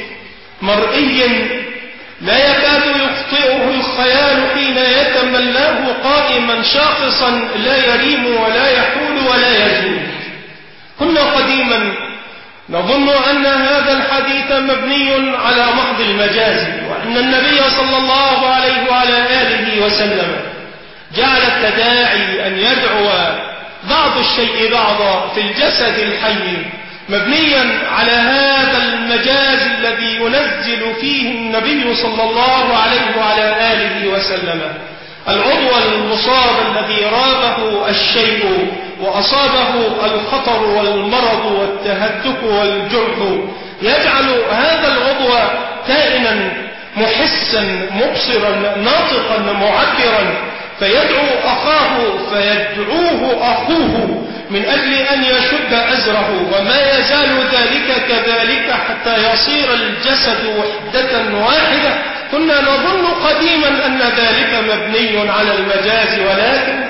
مرئي لا يكاد يخطئه الخيال حين يتملاه قائما شاخصا لا يريم ولا يحول ولا يزول. كنا قديما نظن أن هذا الحديث مبني على محض المجاز، وأن النبي صلى الله عليه وعلى آله وسلم جعل التداعي أن يدعو بعض الشيء بعضا في الجسد الحي مبنيا على هذا المجاز الذي ينزل فيه النبي صلى الله عليه وعلى آله وسلم العضو المصاب الذي رابه الشيء وأصابه الخطر والمرض والتهتك والجرح، يجعل هذا العضو كائنا محسا مبصرا ناطقا معبرا، فيدعو أخاه فيدعوه أخوه من أجل أن يشد أزره، وما يزال ذلك كذلك حتى يصير الجسد وحدة واحدة. كنا نظن قديما أن ذلك مبني على المجاز، ولكن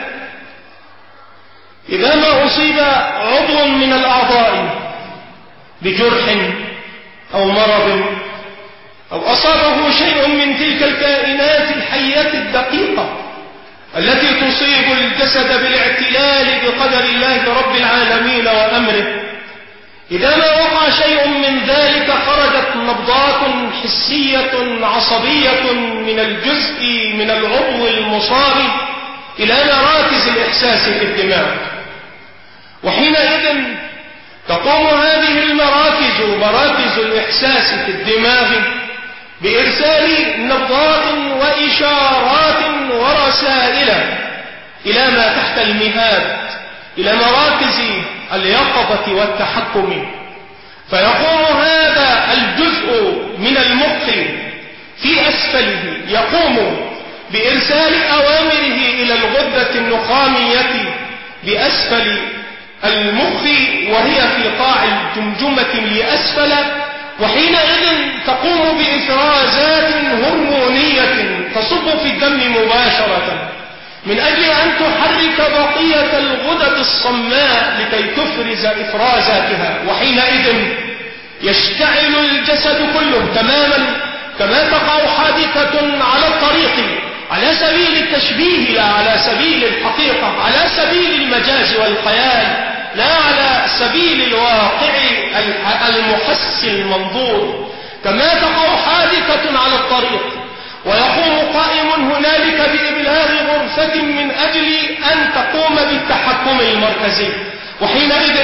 إذا ما أصيب عضو من الأعضاء بجرح أو مرض أو أصابه شيء من تلك الكائنات الحية الدقيقة التي تصيب الجسد بالاعتلال بقدر الله رب العالمين وأمره، إذا ما وقع شيء من ذلك خرجت نبضات حسية عصبية من الجزء من العضو المصاب إلى مراكز الإحساس في الدماغ، وحينئذ تقوم هذه المراكز مراكز الإحساس في الدماغ بإرسال نبضات وإشارات ورسائل إلى ما تحت المهاد، إلى مراكز اليقظة والتحكم، فيقوم هذا الجزء من المخ في أسفله يقوم بإرسال أوامره إلى الغدة النخامية بأسفل المخ وهي في قاع الجمجمة لأسفل، وحينئذ تقوم بإفرازات هرمونية تصب في الدم مباشرة من أجل أن تحرك بقية الغدد الصماء لكي تفرز إفرازاتها، وحينئذ يشتعل الجسد كله تماما كما تقع حادثة على الطريق على سبيل التشبيه لا على سبيل الحقيقة، على سبيل المجاز والخيال لا على سبيل الواقع المحس المنظور، كما تقع حادثة على الطريق ويقوم قائم هنالك بإبلاغ غرفة من أجل أن تقوم بالتحكم المركزي، وحينئذ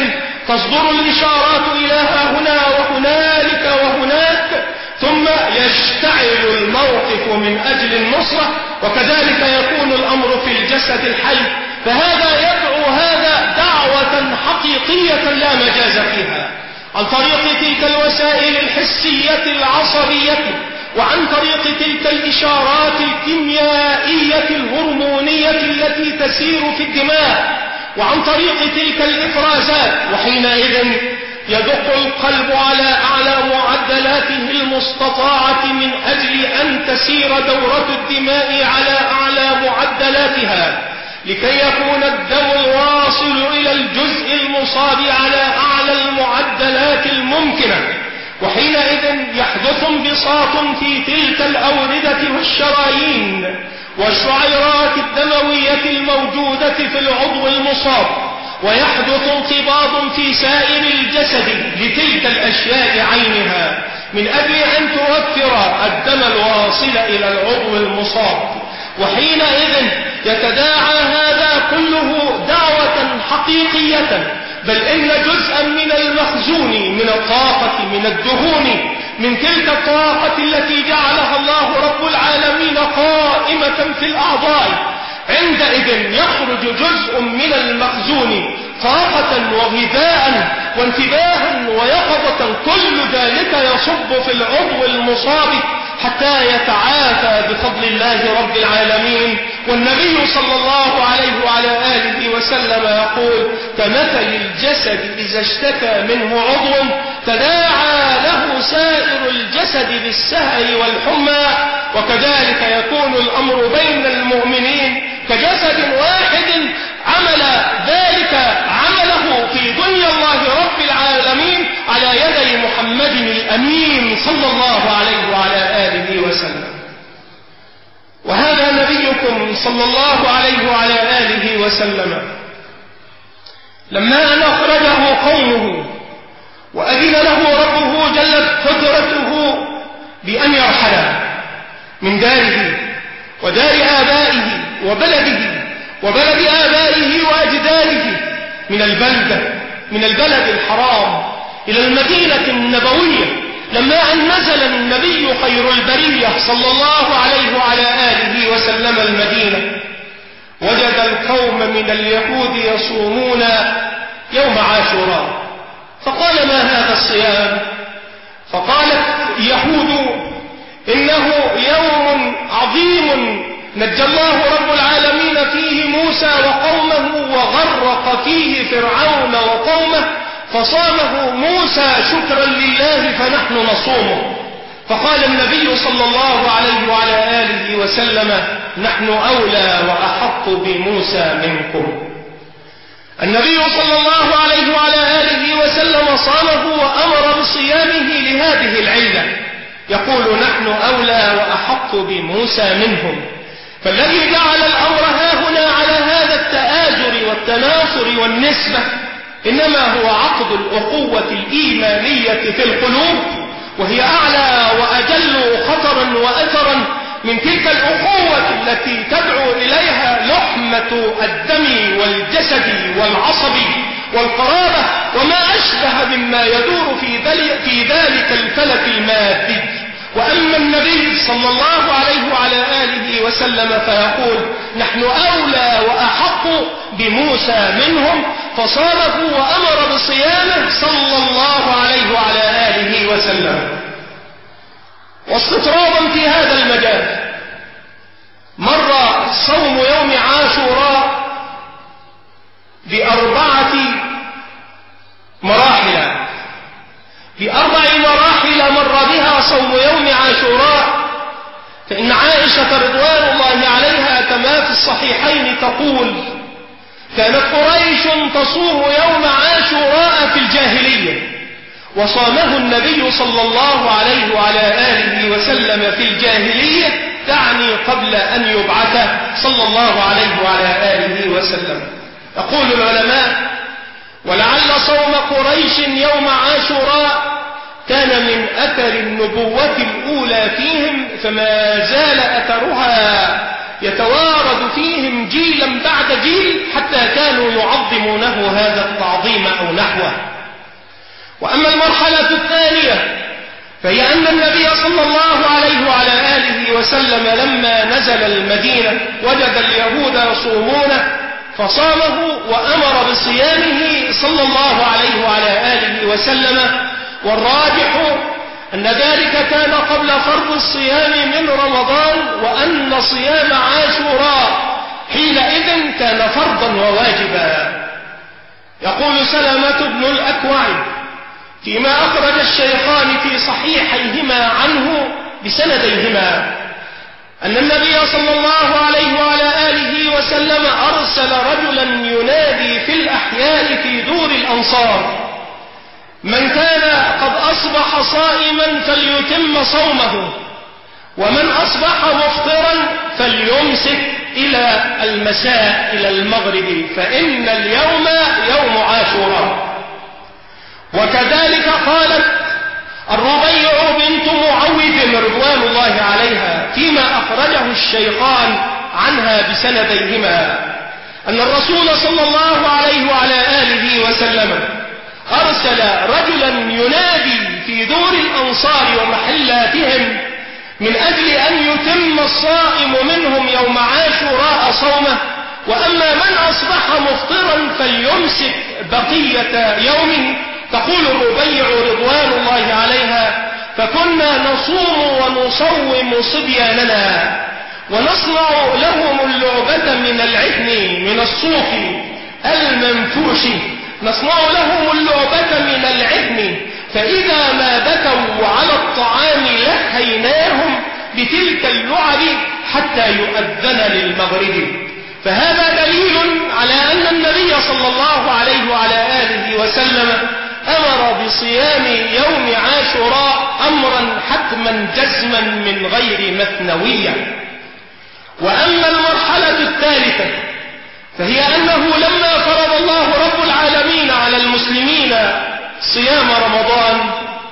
تصدر الإشارات إلى هنا وهنالك وهناك، ثم يشتعل الموقف من أجل النصرة، وكذلك يكون الأمر في الجسد الحي. فهذا يدعو هذا دعوة حقيقية لا مجاز فيها، عن طريق تلك الوسائل الحسية العصبية، وعن طريق تلك الإشارات الكيميائية الهرمونية التي تسير في الدماء، وعن طريق تلك الإفرازات. وحينئذ يدق القلب على أعلى معدلاته المستطاعة من أجل أن تسير دورة الدماء على أعلى معدلاتها، لكي يكون الدم الواصل إلى الجزء المصاب على أعلى المعدلات الممكنة. وحينئذ يحدث انبساط في تلك الأوردة والشرايين والشعيرات الدموية الموجودة في العضو المصاب، ويحدث انقباض في سائر الجسد لتلك الأشياء عينها من أجل أن توفر الدم الواصل إلى العضو المصاب. وحينئذ يتداعى هذا كله دعوة حقيقية، بل إن جزءا من المخزون من الطاقة من الدهون من تلك الطاقة التي جعلها الله رب العالمين قائمة في الأعضاء، عندئذ يخرج جزء من المخزون طاقة وغذاء وانتباها ويقظة، كل ذلك يصب في العضو المصاب حتى يتعافى بفضل الله رب العالمين. والنبي صلى الله عليه وعلى آله وسلم يقول: كمثل الجسد إذا اشتكى منه عضو تداعى له سائر الجسد بالسهر والحمى، وكذلك يكون الأمر بين المؤمنين كجسد واحد عمل ذلك عمله في دنيا الله رب العالمين على يدي محمد الأمين صلى الله عليه وعلى آله وسلم. وهذا نبيكم صلى الله عليه وعلى آله وسلم لما أن أخرجه قومه وأذن له ربه جلت قدرته بأن يرحل من داره ودار آبائه وبلده وبلد آبائه وأجداده، من البلدة من البلد الحرام إلى المدينة النبوية، لما أن نزل النبي خير البرية صلى الله عليه وعلى آله وسلم المدينة، وجد القوم من اليهود يصومون يوم عاشوراء، فقال: ما هذا الصيام؟ فقالت يهود: إنه يوم عظيم نجى الله رب العالمين فيه موسى وقومه وغرق فيه فرعون وقومه، فصامه موسى شكرا لله فنحن نصومه. فقال النبي صلى الله عليه وعلى آله وسلم: نحن أولى وأحق بموسى منكم. النبي صلى الله عليه وعلى آله وسلم صامه وأمر بصيامه لهذه العلة، يقول: نحن أولى وأحق بموسى منهم. فالذي جعل الأمر هاهنا على هذا التآزر والتناصر والنسبة إنما هو عقد الأخوة الإيمانية في القلوب، وهي أعلى وأجل خطرا وأثرا من تلك الأخوة التي تدعو إليها لحمة الدم والجسد والعصب والقرابة وما أشبه مما يدور في ذلك الفلك المادي. وأما النبي صلى الله عليه وعلى آله وسلم فيقول: نحن أولى وأحق بموسى منهم، فصامه وأمر بصيامه صلى الله عليه وعلى آله وسلم. واستطرادا في هذا المجال، مر صوم يوم عاشوراء بأربعة مراحل بأربع مراحل مر بها صوم يوم عاشوراء. فإن عائشة رضوان الله عليها كما في الصحيحين تقول: كانت قريش تصوم يوم عاشوراء في الجاهلية، وصامه النبي صلى الله عليه وعلى آله وسلم في الجاهلية، تعني قبل أن يبعث صلى الله عليه وعلى آله وسلم. يقول العلماء: ولعل صوم قريش يوم عاشوراء كان من أثر النبوة الأولى فيهم، فما زال أثرها يتوارد فيهم جيلا بعد جيل حتى كانوا يعظمونه هذا التعظيم أو نحوه. وأما المرحلة الثانية فهي أن النبي صلى الله عليه وعلى آله وسلم لما نزل المدينة وجد اليهود يصومونه فصامه وأمر بصيامه صلى الله عليه وعلى آله وسلم. والراجح أن ذلك كان قبل فرض الصيام من رمضان، وأن صيام عاشوراء حينئذ كان فرضا وواجبا. يقول سلمة بن الأكوع فيما أخرج الشيخان في صحيحيهما عنه بسنديهما أن النبي صلى الله عليه وعلى آله وسلم أرسل رجلا ينادي في الأحياء في دور الأنصار: من كان قد أصبح صائما فليتم صومه، ومن أصبح مفطرا فليمسك إلى المساء إلى المغرب، فإن اليوم يوم عاشوراء. وكذلك قالت الربيع بنت معوذ رضوان الله عليها فيما أخرجه الشيخان عنها بسنديهما أن الرسول صلى الله عليه وعلى آله وسلم أرسل رجلا ينادي في دور الأنصار ومحلاتهم من أجل أن يتم الصائم منهم يوم عاشوراء صومه، وأما من أصبح مفطرا فليمسك بقية يومه. تقول الربيع رضوان الله عليها: فكنا نصوم ونصوم صبياننا ونصنع لهم اللعبة من العهن من الصوف المنفوش، نصنع لهم اللعبة من العهن، فإذا ما بكوا على الطعام لهيناهم بتلك اللعب حتى يؤذن للمغرب. فهذا دليل على أن النبي صلى الله عليه وعلى آله وسلم أمر بصيام يوم عاشوراء أمرا حتما جزما من غير مثنوية. وأما المرحلة الثالثة فهي أنه لما فرض الله رب العالمين على المسلمين صيام رمضان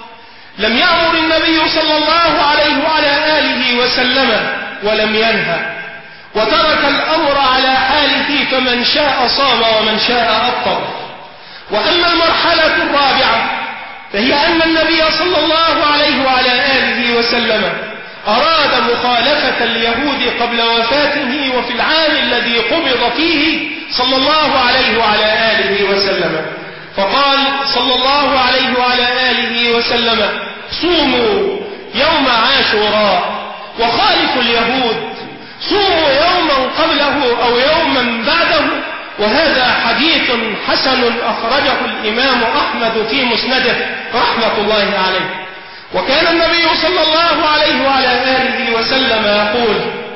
لم يأمر النبي صلى الله عليه وعلى آله وسلم ولم ينهى، وترك الأمر على حاله، فمن شاء صام ومن شاء أفطر. وأما المرحلة الرابعة فهي أن النبي صلى الله عليه وعلى آله وسلم أراد مخالفة اليهود قبل وفاته وفي العام الذي قبض فيه صلى الله عليه وعلى آله وسلم، فقال صلى الله عليه وعلى آله وسلم: صوموا يوم عاشوراء وخالفوا اليهود، صوموا يوما قبله أو يوما بعده. وهذا حديث حسن أخرجه الإمام أحمد في مسنده رحمة الله عليه. وكان النبي صلى الله عليه وعلى آله وسلم يقول: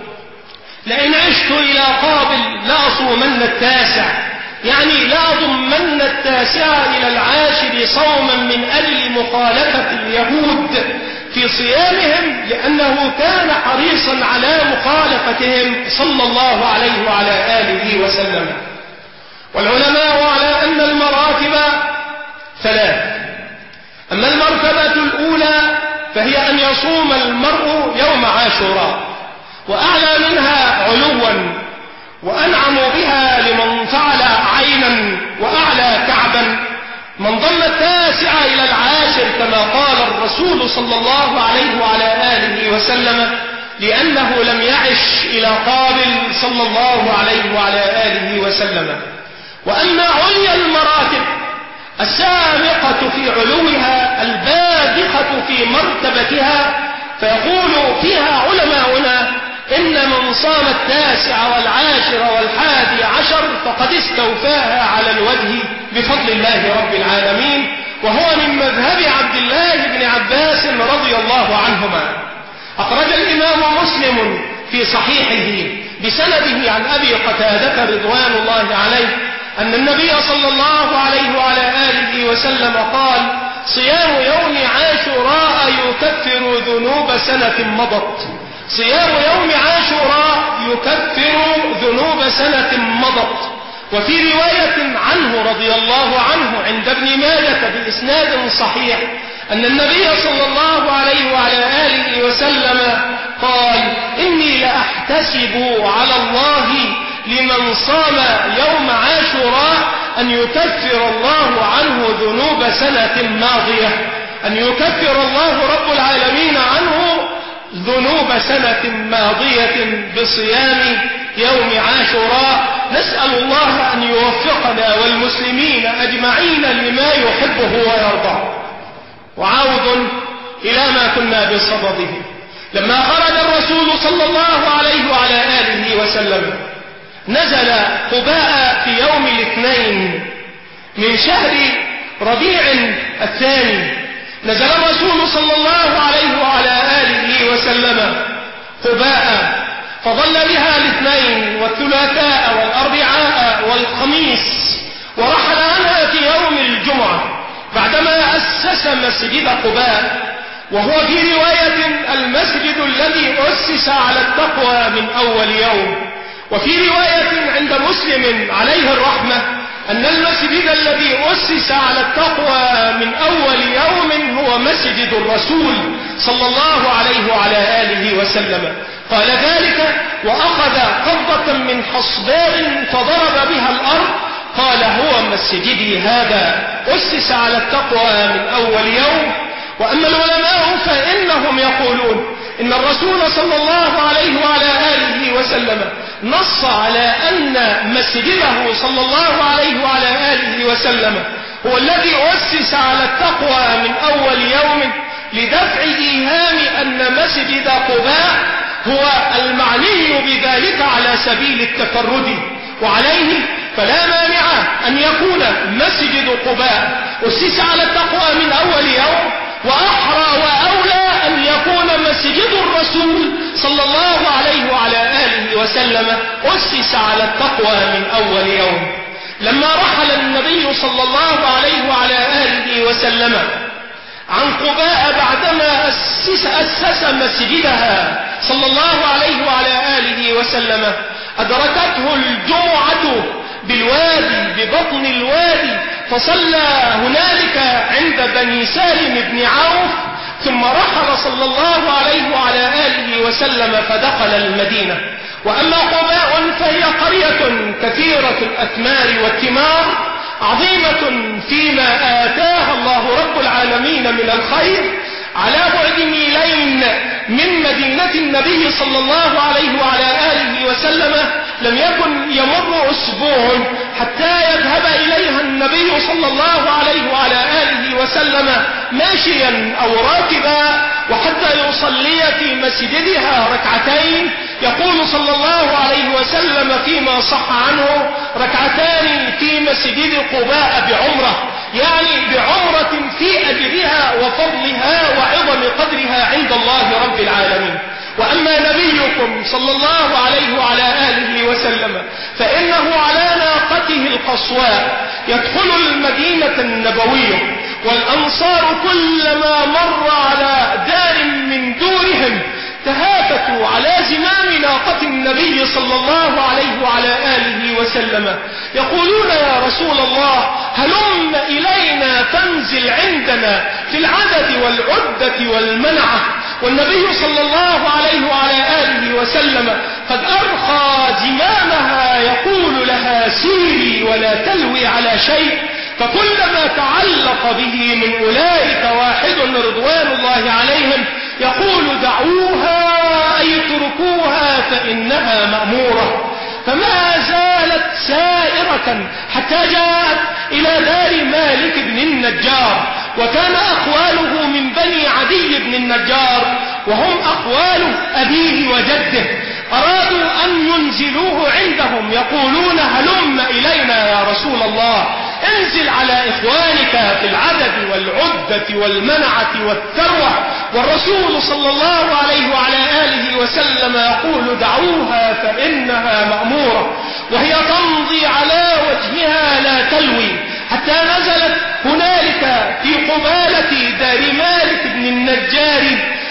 لئن عشت إلى قابل لأصومن التاسع، يعني لأضمن التاسع إلى العاشر صوما من أجل مخالفة اليهود في صيامهم، لأنه كان حريصا على مخالفتهم صلى الله عليه وعلى آله وسلم. والعلماء على أن المراتب ثلاث. أما المرتبة الأولى فهي أن يصوم المرء يوم عاشوراء، وأعلى منها علوا وأنعم بها لمن فعل عينا وأعلى كعبا من ضل التاسع إلى العاشر كما قال الرسول صلى الله عليه وعلى آله وسلم، لأنه لم يعش إلى قابل صلى الله عليه وعلى آله وسلم. وأما عليا المراتب السابقة في علوها البادخة في مرتبتها فيقول فيها علماؤنا: إن من صام التاسع والعاشر والحادي عشر فقد استوفاها على الوجه بفضل الله رب العالمين، وهو من مذهب عبد الله بن عباس رضي الله عنهما. أخرج الإمام مسلم في صحيحه بسنده عن أبي قتادة رضوان الله عليه أن النبي صلى الله عليه وعلى آله وسلم قال: صيام يوم عاشوراء يكفر ذنوب سنة مضت. صيام يوم عاشوراء يكفر ذنوب سنة مضت. وفي رواية عنه رضي الله عنه عند ابن ماجة بإسناد صحيح أن النبي صلى الله عليه وعلى آله وسلم قال: إني لأحتسب على الله لمن صام يوم عاشوراء أن يكفر الله عنه ذنوب سنة ماضية، أن يكفر الله رب العالمين عنه ذنوب سنة ماضية بصيام يوم عاشوراء. نسأل الله أن يوفقنا والمسلمين أجمعين لما يحبه ويرضاه. وعود إلى ما كنا بصدده. لما خرج الرسول صلى الله عليه وعلى آله وسلم نزل قباء في يوم الاثنين من شهر ربيع الثاني. نزل الرسول صلى الله عليه وعلى آله وسلم قباء، فظل بها الاثنين والثلاثاء والأربعاء والخميس، ورحل عنها في يوم الجمعة بعدما أسس مسجد قباء، وهو في رواية المسجد الذي أسس على التقوى من أول يوم، وفي رواية عند مسلم عليه الرحمة أن المسجد الذي أسس على التقوى من أول يوم هو مسجد الرسول صلى الله عليه وعلى آله وسلم. قال ذلك وأخذ قبضة من حصباء فضرب بها الأرض، قال هو مسجدي هذا أسس على التقوى من أول يوم. وأما العلماء فإنهم يقولون إن الرسول صلى الله عليه وعلى آله وسلم نص على أن مسجده صلى الله عليه وعلى آله وسلم هو الذي أسس على التقوى من أول يوم لدفع إيهام أن مسجد قباء هو المعني بذلك على سبيل التفرد، وعليه فلا مانع أن يكون مسجد قباء أسس على التقوى من أول يوم، وأحرى وأولى أن يكون مسجد الرسول صلى الله عليه وعلى آله وسلم أسس على التقوى من أول يوم. لما رحل النبي صلى الله عليه وعلى آله وسلم عن قباء بعدما أسس, أسس مسجدها صلى الله عليه وعلى آله وسلم، أدركته الجمعة بالوادي ببطن الوادي، فصلى هنالك عند بني سالم بن عوف، ثم رحل صلى الله عليه وعلى آله وسلم فدخل المدينة. وأما قباء فهي قرية كثيرة الأثمار والثمار، عظيمة فيما آتاها الله رب العالمين من الخير، على بعد ميلين من مدينة النبي صلى الله عليه وعلى آله وسلم. لم يكن يمر أسبوع حتى يذهب إليها النبي صلى الله عليه وعلى آله وسلم ماشيا أو راكبا، وحتى يصلي في مسجدها ركعتين. يقول صلى الله عليه وسلم فيما صح عنه ركعتان في مسجد قباء بعمرة، يعني بعمرة في أجرها وفضلها وعظم قدرها عند الله رب العالمين. وأما نبيكم صلى الله عليه وعلى آله وسلم فإنه على ناقته القصواء يدخل المدينة النبوية، والأنصار كلما مر على دار من دورهم تهافتوا على زمام ناقة النبي صلى الله عليه وعلى آله وسلم، يقولون يا رسول الله هلم إلينا تنزل عندنا في العدد والعدة والمنعة. والنبي صلى الله عليه وعلى آله وسلم قد أرخى زمامها يقول لها سيري ولا تلوي على شيء، فكلما تعلق به من أولئك واحد رضوان الله عليهم يقول دعوها أي اتركوها فإنها مأمورة. فما زالت سائرة حتى جاءت إلى دار مالك بن النجار، وكان أخواله من بني عدي بن النجار وهم أخوال أبيه وجده، أرادوا أن ينزلوه عندهم، يقولون هلم إلينا يا رسول الله انزل على إخوانك في العدد والعدة والمنعة والثروة. والرسول صلى الله عليه وعلى آله وسلم يقول دعوها فإنها مأمورة، وهي تمضي على وجهها لا تلوي، حتى نزلت هنالك في قبالة دار مالك بن النجار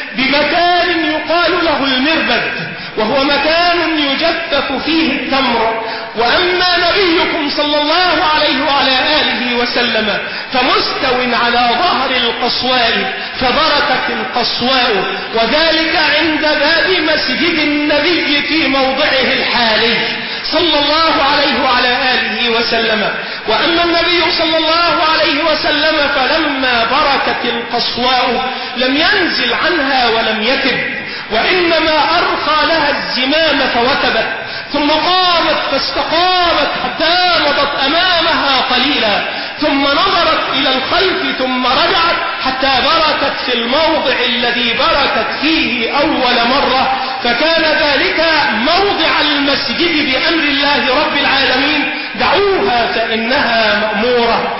بمكان يقال له المربد، وهو مكان يجفف فيه التمر. وأما نبيكم صلى الله عليه وعلى آله وسلم فمستو على ظهر القصواء فبركت القصواء، وذلك عند باب مسجد النبي في موضعه الحالي صلى الله عليه وعلى آله وسلم. وسلم. وأما النبي صلى الله عليه وسلم فلما بركت القصواء لم ينزل عنها ولم يكب، وإنما أرخى لها الزمام فوثبت، ثم قامت فاستقامت حتى مضت أمامها قليلا، ثم نظرت إلى الخلف ثم رجعت حتى بركت في الموضع الذي بركت فيه أول مرة، فكان ذلك موضع المسجد بأمر الله رب العالمين، دعوها فإنها مأمورة.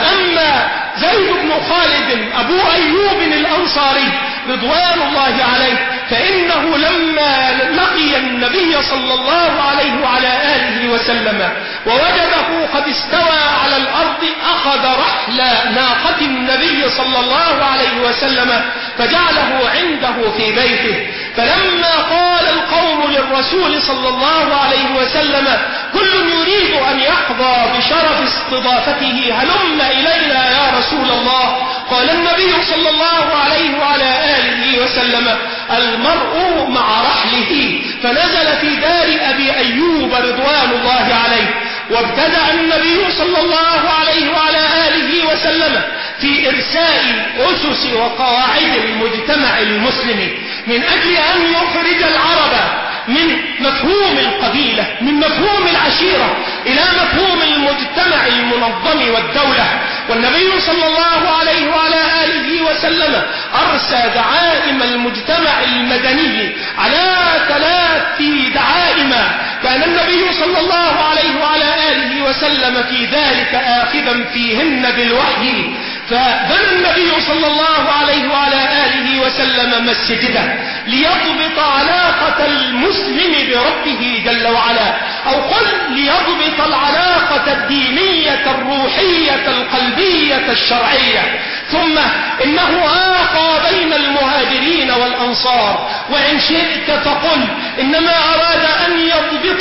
وأما زيد بن خالد أبو أيوب الأنصاري رضوان الله عليه فإنه لما لقي النبي صلى الله عليه وعلى آله وسلم ووجده قد استوى على الأرض أخذ رحل ناقة النبي صلى الله عليه وسلم فجعله عنده في بيته. فلما قال القوم للرسول صلى الله عليه وسلم كل يريد أن يحظى بشرف استضافته هلم إلينا يا رسول الله، قال النبي صلى الله عليه وعلى آله وسلم المرء مع رحله، فنزل في دار أبي أيوب رضوان الله عليه. وابتدأ النبي صلى الله عليه وعلى آله وسلم في إرساء أسس وقواعد المجتمع المسلم من أجل أن يخرج العرب من مفهوم القبيلة، من مفهوم العشيرة إلى مفهوم المجتمع المنظم والدولة. والنبي صلى الله عليه وعلى آله وسلم أرسى دعائم المجتمع المدني على ثلاث دعائم كان النبي صلى الله عليه وعلى آله وسلم في ذلك آخذا فيهن بالوحي. فبنى النبي صلى الله عليه وعلى آله وسلم مسجده ليضبط علاقة المسلم بربه جل وعلا، أو قل ليضبط العلاقة الدينية الروحية القلبية الشرعية. ثم إنه آخى بين المهاجرين والأنصار، وإن شئت فقل إنما أراد أن يضبط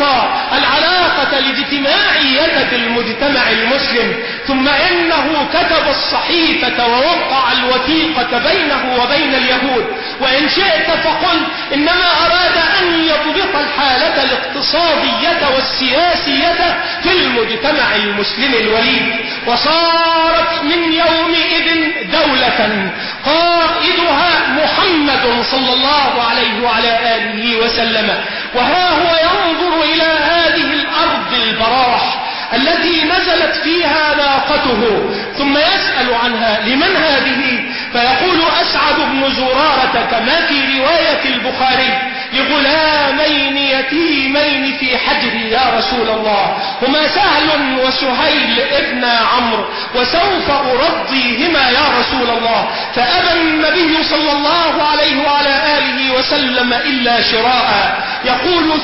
العلاقة الاجتماعية بالمجتمع المسلم. ثم إنه كتب الصحيفة ووقع الوثيقة بينه وبين اليهود. وإن شئت فقل إنما أراد أن يضبط الحالة الاقتصادية والسياسية في المجتمع المسلم الوليد. وصارت من يومئذ دولة قائدها محمد صلى الله عليه وعلى آله وسلم، وها هو ينظر إلى هذه الأرض البراح التي نزلت فيها ناقته، ثم يسأل عنها لمن هذه؟ فيقول أسعد بن زرارة كما في رواية البخاري لغلامين يتيمين في حجري يا رسول الله، هما سهل وسهيل ابن عمرو، وسوف أرضيهما يا رسول الله. فأبى النبي صلى الله عليه وعلى آله وسلم إلا شراء، يقول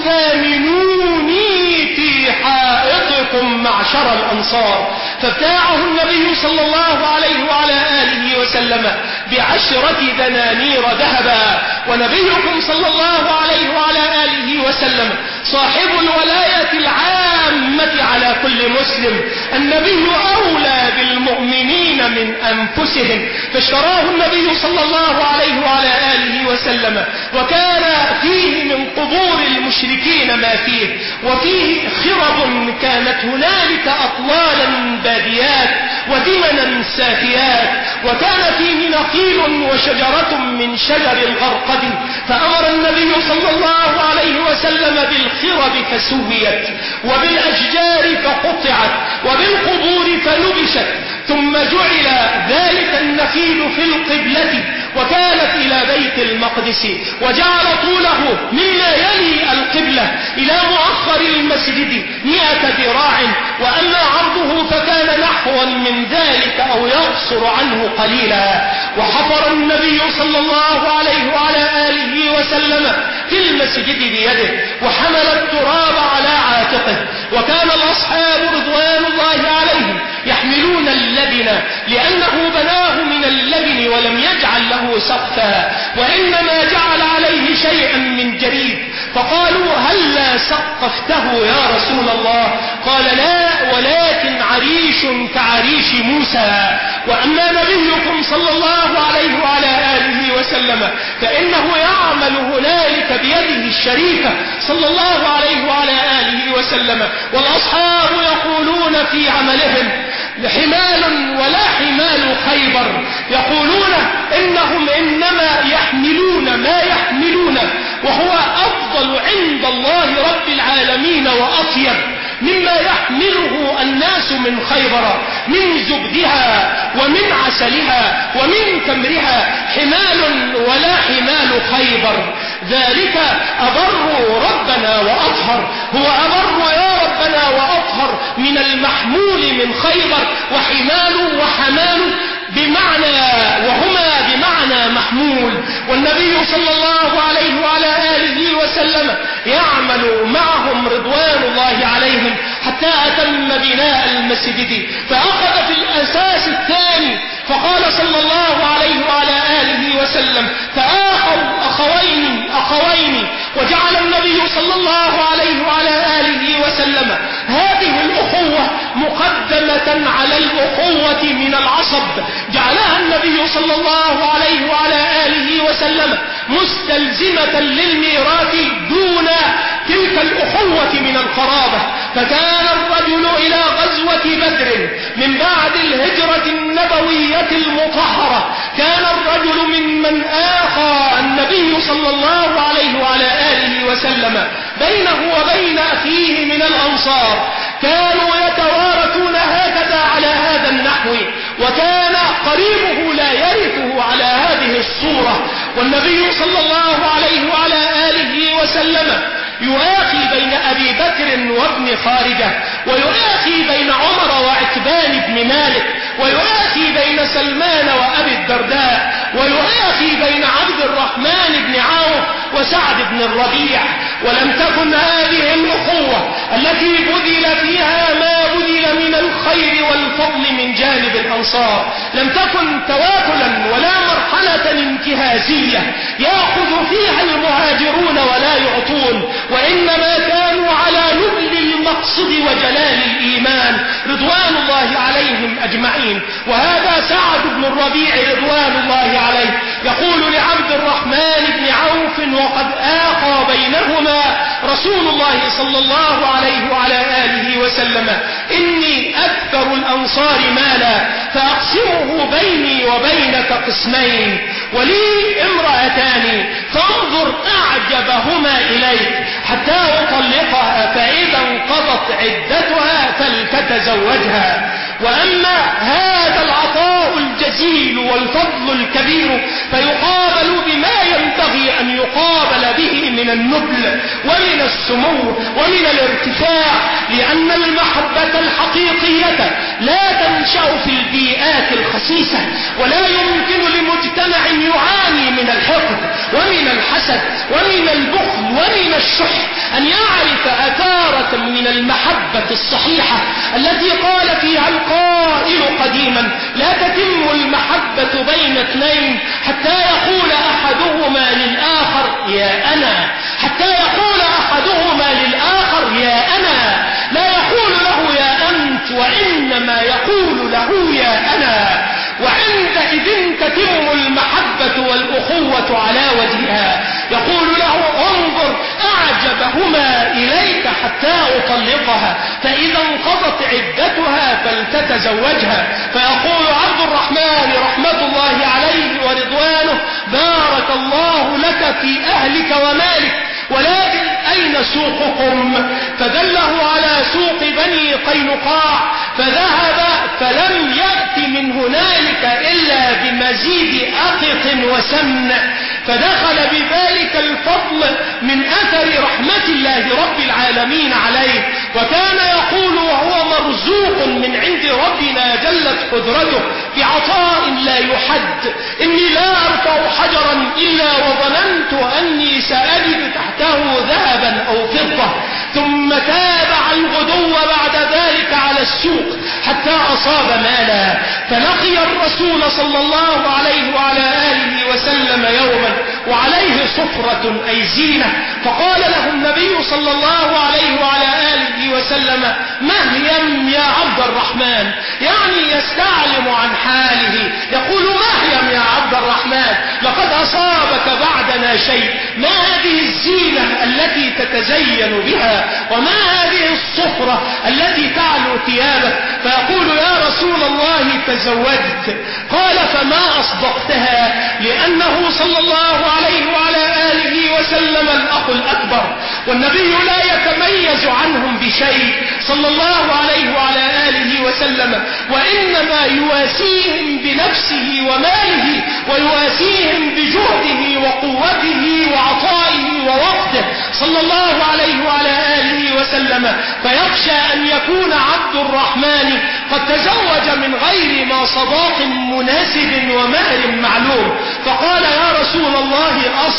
ثامنوني في حائطكم معشر الأنصار. فابتاعه النبي صلى الله عليه وعلى آله وسلم بعشرة دنانير ذهبا. ونبيكم صلى الله عليه وعلى آله وسلم صاحب الولاية العامة على كل مسلم، النبي أولى بالمؤمنين من أنفسهم، فاشتراه النبي صلى الله عليه وعلى آله وسلم، وكان فيه من قبور المشركين ما فيه، وفيه خرب كانت هنالك أطلالا باديات ودمنا سافيات، وكان فيه نخيل وشجرة من شجر الغرقد. فأمر النبي صلى الله عليه وسلم بالخرب فسويت، وبالأشجار فقطعت، وبالقبور فنبشت، ثم جعل ذلك النخيل في القبلة وكانت إلى بيت المقدس، وجعل طوله مما يلي القبلة إلى مؤخر المسجد مئة ذراع، وأما عرضه فكان نحوا من ذلك أو يقصر عنه قليلا. وحفر النبي صلى الله عليه وعلى آله وسلم في المسجد بيده، وحمل التراب على عاتقه، وكان الأصحاب رضوان الله عليهم يحملون اللبن لأنه بناه من اللبن ولم يجعل له سقفا، وإنما جعل عليه شيئا من جريد. فقالوا هلا سقفته يا رسول الله؟ قال لا، ولكن عريش كعريش موسى. وأما نبيكم صلى الله عليه وعلى آله وسلم فإنه يعمل هنالك بيده الشريفة صلى الله عليه وعلى آله وسلم، والأصحاب يقولون في عملهم حمال ولا حمال خيبر، يقولون إنهم إنما يحملون ما يحملون وهو أفضل عند الله رب العالمين وأطيب مما يحمله الناس من خيبر من زبدها ومن عسلها ومن تمرها، حمال ولا حمال خيبر. ذلك أبر ربنا وأطهر، هو أبر يا ربنا وأطهر من المحمول من خيبر، وحمال وحمال بمعنى وهما بمعنى محمول. والنبي صلى الله عليه وعلى آله وسلم يعمل معهم رضوان الله عليهم حتى أتم بناء المسجد، فأخذ في الأساس الثاني فقال صلى الله عليه وعلى آله وسلم فآخوا أخوين أخوين، وجعل النبي صلى الله عليه وعلى آله وسلم هذه الأخوة مقدمة على الأخوة من العصب، جعلها النبي صلى الله عليه وعلى آله وسلم مستلزمة للميراث دون تلك الأخوة من القرابة. فكان الرجل إلى غزوة بدر من بعد الهجرة النبوية المطهرة، كان الرجل ممن آخى النبي صلى الله عليه وعلى آله وسلم بينه وبين أخيه من الأنصار، كانوا يتوارثون هكذا على هذا النحو، وكان قريبه لا يرثه على هذه الصورة. والنبي صلى الله عليه وعلى آله وسلم يؤاخي بين أبي بكر وابن خارجة، ويؤاخي بين عمر وعتبان بن مالك، ويؤاخي بين سلمان وأبي الدرداء، ويؤاخي بين عبد الرحمن بن عوف وسعد بن الربيع. ولم تكن هذه الأخوة التي بذل فيها ما بذل من الخير والفضل من جانب الأنصار، لم تكن تواكلا ولا مرحلة انتهازية يأخذ فيها المهاجرون ولا يعطون، وإنما كانوا على نبل المقصد وجلال الإيمان رضوان الله عليهم أجمعين. وهذا سعد بن الربيع رضوان الله عليه يقول لعبد الرحمن بن عوف وقد آخى بينهما رسول الله صلى الله عليه وعلى آله وسلم: إني أكثر الأنصار مالا فأقسمه بيني وبينك قسمين، ولي امرأتان فانظر أعجبهما إليك حتى أطلقها، فإذا انقضت عدتها فلتتزوجها. وأما هذا العطاء الجزيل والفضل الكبير فيقابل بما ينبغي أن يقابل به من النبل ومن السمو ومن الارتفاع، لأن المحبة الحقيقية لا تنشأ في البيئات الخسيسة، ولا يمكن لمجتمع يعاني من الحقد ومن الحسد ومن البخل ومن الشح أن يعرف أثارة من المحبة الصحيحة التي قال فيها القائل قديما: لا تتم المحبة بين اثنين حتى يقول أحدهما للآخر يا أنا، حتى يقول أحدهما للآخر يا أنا، لا يقول له يا أنت، وإنما يقول له يا أنا. وعندئذ تتم المحبة والأخوة على وجهها. يقول له: انظر أعجبهما إليك حتى أطلقها، فإذا انقضت عدتها فلتتزوجها. فيقول عبد الرحمن رحمة الله عليه ورضوانه: بارك الله لك في أهلك ومالك، ولكن أين سوقكم؟ فدله على سوق بني قينقاع، فذهب فلم يأت من هنالك إلا بمزيد أقط وسمن، فدخل بذلك الفضل من أثر رحمة الله رب العالمين عليه. وكان يقول وهو مرزوق من عند ربنا جلت قدرته بعطاء لا يحد: إني لا أرفع حجرا إلا وظننت أني سأجد تحته ذهبا أو فضة، ثم تابع الغدو بعد ذلك على السوق حتى أصاب مالا، فلقي الرسول صلى الله عليه وعلى آله وسلم يوما وعليه صفرة أي زينة، فقال له النبي صلى الله عليه وعلى آله وسلم: مهيم يا عبد الرحمن، يعني يستعلم عن حاله، يقول: مهيم يا عبد الرحمن، لقد أصابك بعدنا شيء، ما هذه الزينة التي تتزين بها، وما هذه الصفرة التي تعلو ثيابك فيقول يا رسول الله تزوجت. قال فما أصدقتها؟ لأنه صلى الله عليه وعلى آله وسلم الأخ الأكبر، والنبي لا يتميز عنهم بشيء صلى الله عليه وعلى آله وسلم، وإنما يواسيهم بنفسه وماله، ويواسيهم بجهده وقوته وعطائه ووقته صلى الله عليه وعلى آله وسلم. فيخشى أن يكون عبد الرحمن قد تزوج من غير ما صداق مناسب ومهر معلوم، فقال يا رسول الله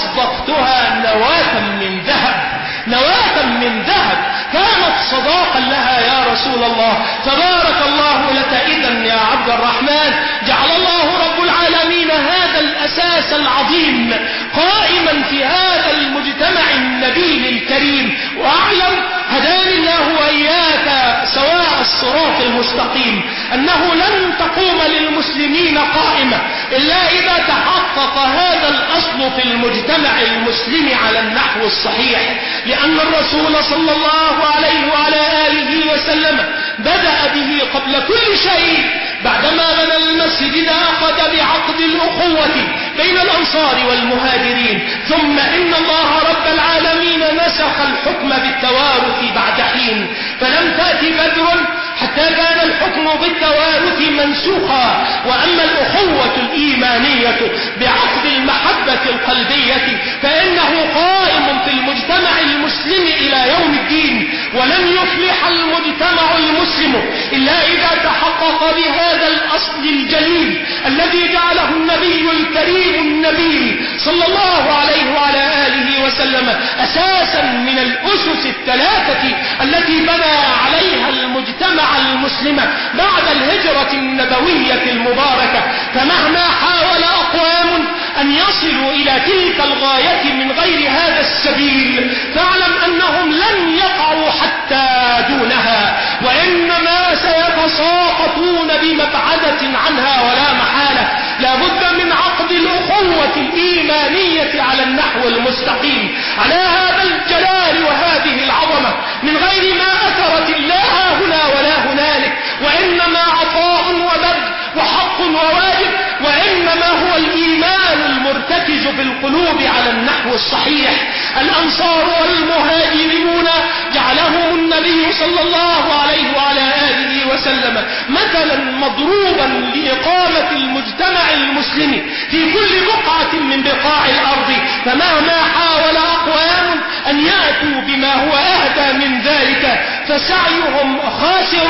أصدقتها نواة من ذهب، نواة من ذهب كانت صداقا لها يا رسول الله. فبارك الله لك إذن يا عبد الرحمن، جعل الله رب العالمين هذا الأساس العظيم قائما في هذا المجتمع النبيل الكريم. وأعلم هداني الله وإياك سواء الصراط المستقيم أنه لن تقوم للمسلمين قائمة إلا إذا تحقق هذا الأصل في المجتمع المسلم على النحو الصحيح، لأن الرسول صلى الله عليه وعلى آله وسلم بدأ به قبل كل شيء. بعدما بنى المسجد أخذ بعقد الأخوة بين الأنصار والمهاجرين، ثم إن الله رب العالمين نسخ الحكم بالتوارث بعد حين، فلم تأتي بدر حتى كان الحكم بالتوارث منسوخا. وأما الأخوة الإيمانية بعقد المحبة القلبية فإنه قائم في المجتمع المسلم إلى يوم الدين، ولن يفلح المجتمع المسلم إلا إذا تحقق بهذا الأصل الجليل الذي جعله النبي الكريم النبي صلى الله عليه وعلى آله وسلم أساسا من الأسس الثلاثة التي بنى عليها المجتمع المسلم بعد الهجرة النبوية المباركة. فمهما حاول أقوام أن يصلوا إلى تلك الغاية من غير هذا السبيل فاعلم أنهم لن يقعوا حتى دونها، وإنما سيتساقطون بمبعدة عنها ولا محالة. لا بد من عقد الأخوة الإيمانية على النحو المستقيم على هذا الجلال وهذه العظمة من غير ما أثرت الله هنا ولا هنالك، وإنما عطاء وبذل وحق وواجب، وإنما هو الإيمان المرتكز بالقلوب على النحو الصحيح. الأنصار والمهاجرون جعلهم النبي صلى الله عليه وعلى آله وسلم مثلا مضروبا لإقامة المجتمع المسلم في كل بقعة من بقاع الأرض. فمهما حاول أقوام أن يأتوا بما هو أهدى من ذلك فسعيهم خاسر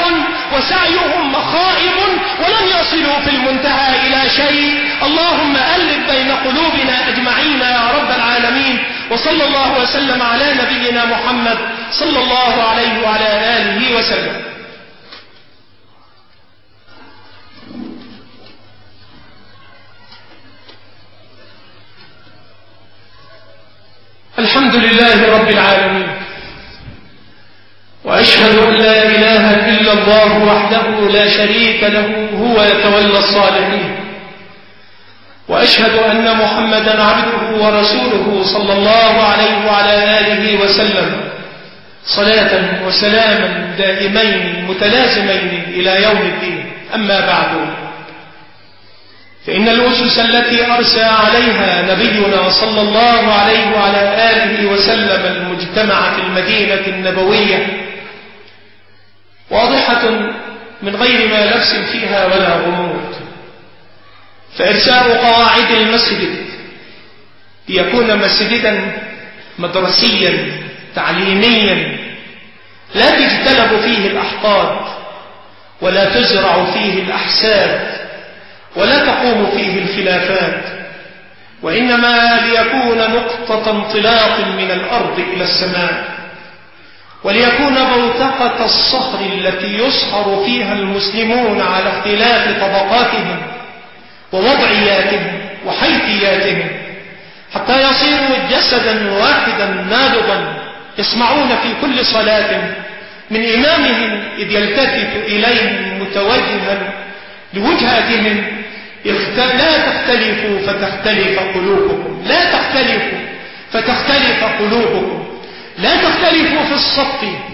وسعيهم خائب ولن يصلوا في المنتهى إلى شيء. اللهم ألف بين قلوبنا أجمعين يا رب العالمين، وصلى الله وسلم على نبينا محمد صلى الله عليه وعلى آله وسلم. الحمد لله رب العالمين، وأشهد أن لا إله إلا الله وحده لا شريك له هو يتولى الصالحين، وأشهد أن محمدا عبده ورسوله صلى الله عليه وعلى آله وسلم صلاة وسلاما دائمين متلازمين إلى يوم الدين. أما بعد، فإن الأسس التي أرسى عليها نبينا صلى الله عليه وعلى آله وسلم المجتمع في المدينة النبوية واضحة من غير ما لبس فيها ولا غموض. فإرساء قواعد المسجد ليكون مسجدا مدرسيا تعليميا لا تجتلب فيه الأحقاد ولا تزرع فيه الأحساد ولا تقوم فيه الخلافات، وإنما ليكون نقطة انطلاق من الأرض إلى السماء، وليكون بوتقة الصخر التي يصهر فيها المسلمون على اختلاف طبقاتهم ووضعياتهم وحيثياتهم حتى يصيروا جسدا واحدا نابضا يسمعون في كل صلاة من إمامهم إذ يلتفت إليهم متوجها لوجهاتهم لا تختلفوا فتختلف قلوبكم، لا تختلفوا فتختلف قلوبكم، لا تختلفوا في الصف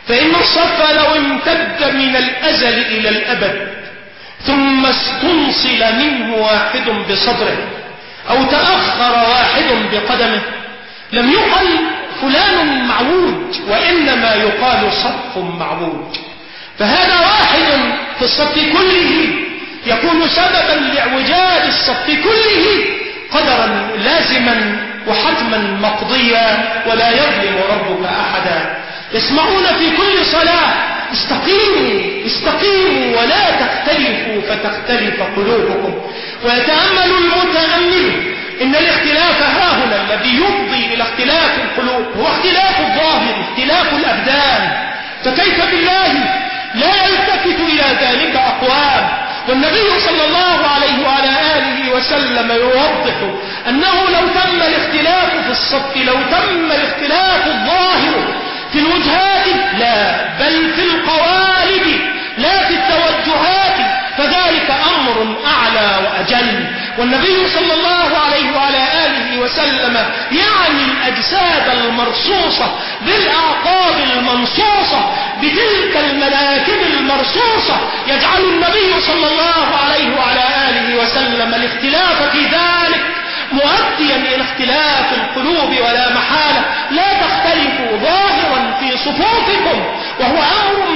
فإن الصف لو امتد من الأزل إلى الأبد ثم استنصل منه واحد بصدره أو تأخر واحد بقدمه لم يقل فلان معوج، وإنما يقال صف معوج. فهذا واحد في الصف كله يكون سببا لاعوجاج الصف كله قدرا لازما وحتما مقضيا، ولا يظلم ربك أحدا. يسمعون في كل صلاة استقيموا استقيموا ولا تختلفوا فتختلف قلوبكم. ويتأمل المتأمل إن الاختلاف هاهنا الذي يفضي إلى اختلاف القلوب هو اختلاف الظاهر، اختلاف الأبدان. فكيف بالله لا يلتفت إلى ذلك أقوام؟ والنبي صلى الله عليه وعلى آله وسلم يوضح أنه لو تم الاختلاف في الصف، لو تم الاختلاف الظاهر في الوجهات لا بل في القوالب لا في التوجهات، فذلك أمر أعلى وأجل. والنبي صلى الله عليه وعلى آله وسلم يعني الأجساد المرصوصة بالأعقاب المنصوصة بتلك المناكب المرصوصة، يجعل النبي صلى الله عليه وعلى آله وسلم الاختلاف في ذلك مؤديا إلى اختلاف القلوب ولا محالة. لا تختلفوا ظاهرا في صفوفكم، وهو أمر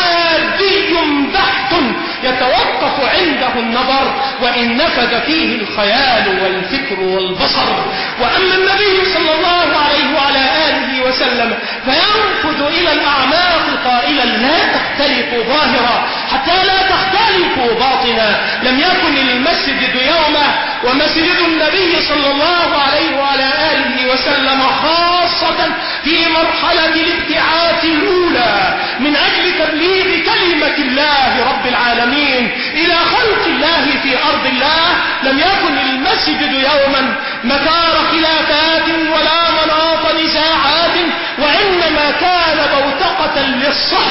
مادي بحت يتوقف عنده النظر وإن نفذ فيه الخيال والفكر والبصر. وأما النبي صلى الله عليه وعلى آله وسلم فينفذ إلى الأعماق قائلا لا تختلفوا ظاهرا حتى لا تختلفوا باطنا. لم يكن المسجد يوما ومسجد النبي صلى الله عليه وعلى آله وسلم خاصة في مرحلة الابتعاث الأولى من أجل تبليغ كلمة الله رب العالمين إلى خلق الله في أرض الله. لم يكن المسجد يوما مكان خلافات ولا مناط نزاعات، وإنما كان بوتقة للصهر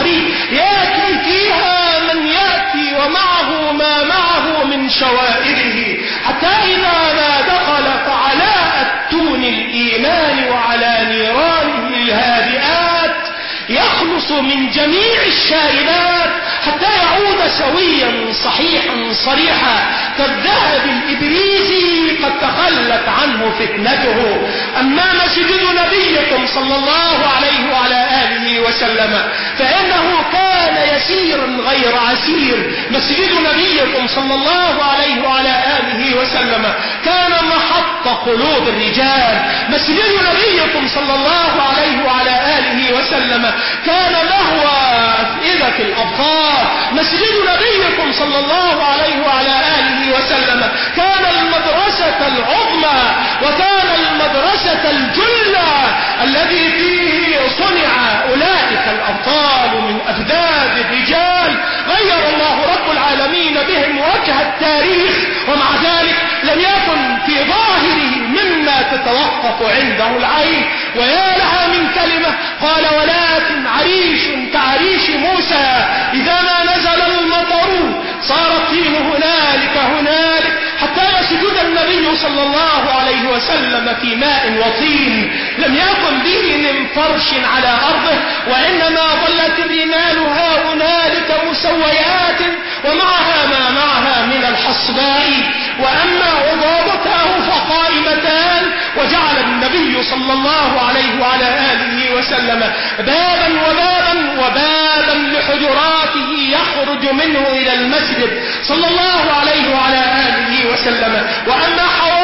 يأتي فيها من يأتي ومعه ما معه من شوائره، حتى إذا ما دخل فعلاء التون الإيمان وعلى نيرانه الهادئات يخلص من جميع الشائبات حتى يعود سويا صحيحا صريحا كالذهب الإبريزي قد تخلت عنه فتنته. أما مسجد نبيكم صلى الله عليه وعلى آله وسلم فإنه كان يسيرا غير عسير. مسجد نبيكم صلى الله عليه وعلى آله وسلم كان محط قلوب الرجال. مسجد نبيكم صلى الله عليه وعلى آله وسلم كان لهو أفئدة الأبطال. مسجد نبيكم صلى الله عليه وعلى آله وسلم كان المدرسة العظمى وكان المدرسة الجلة الذي فيه صنع أولئك الأبطال من أجداد الرجال غير الله رب العالمين بهم وجه التاريخ، ومع ذلك لم يكن في ظاهره مما تتوقف عنده العين. ويا لها من كلمة قال ولكن عريش كعريش موسى إذا ما نزل المطر صار الطين هنالك هنالك، حتى يسجد النبي صلى الله عليه وسلم في ماء وطين لم يكن به من فرش على أرضه، وإنما ظلت الرمال هنالك مسويات ومعها ما معها من الحصباء، وأما عضابته فقائمتان. وجعل النبي صلى الله عليه وعلى آله وسلم بابا وبابا وبابا لحجراته يخرج منه إلى المسجد صلى الله عليه وعلى آله وسلم. وأما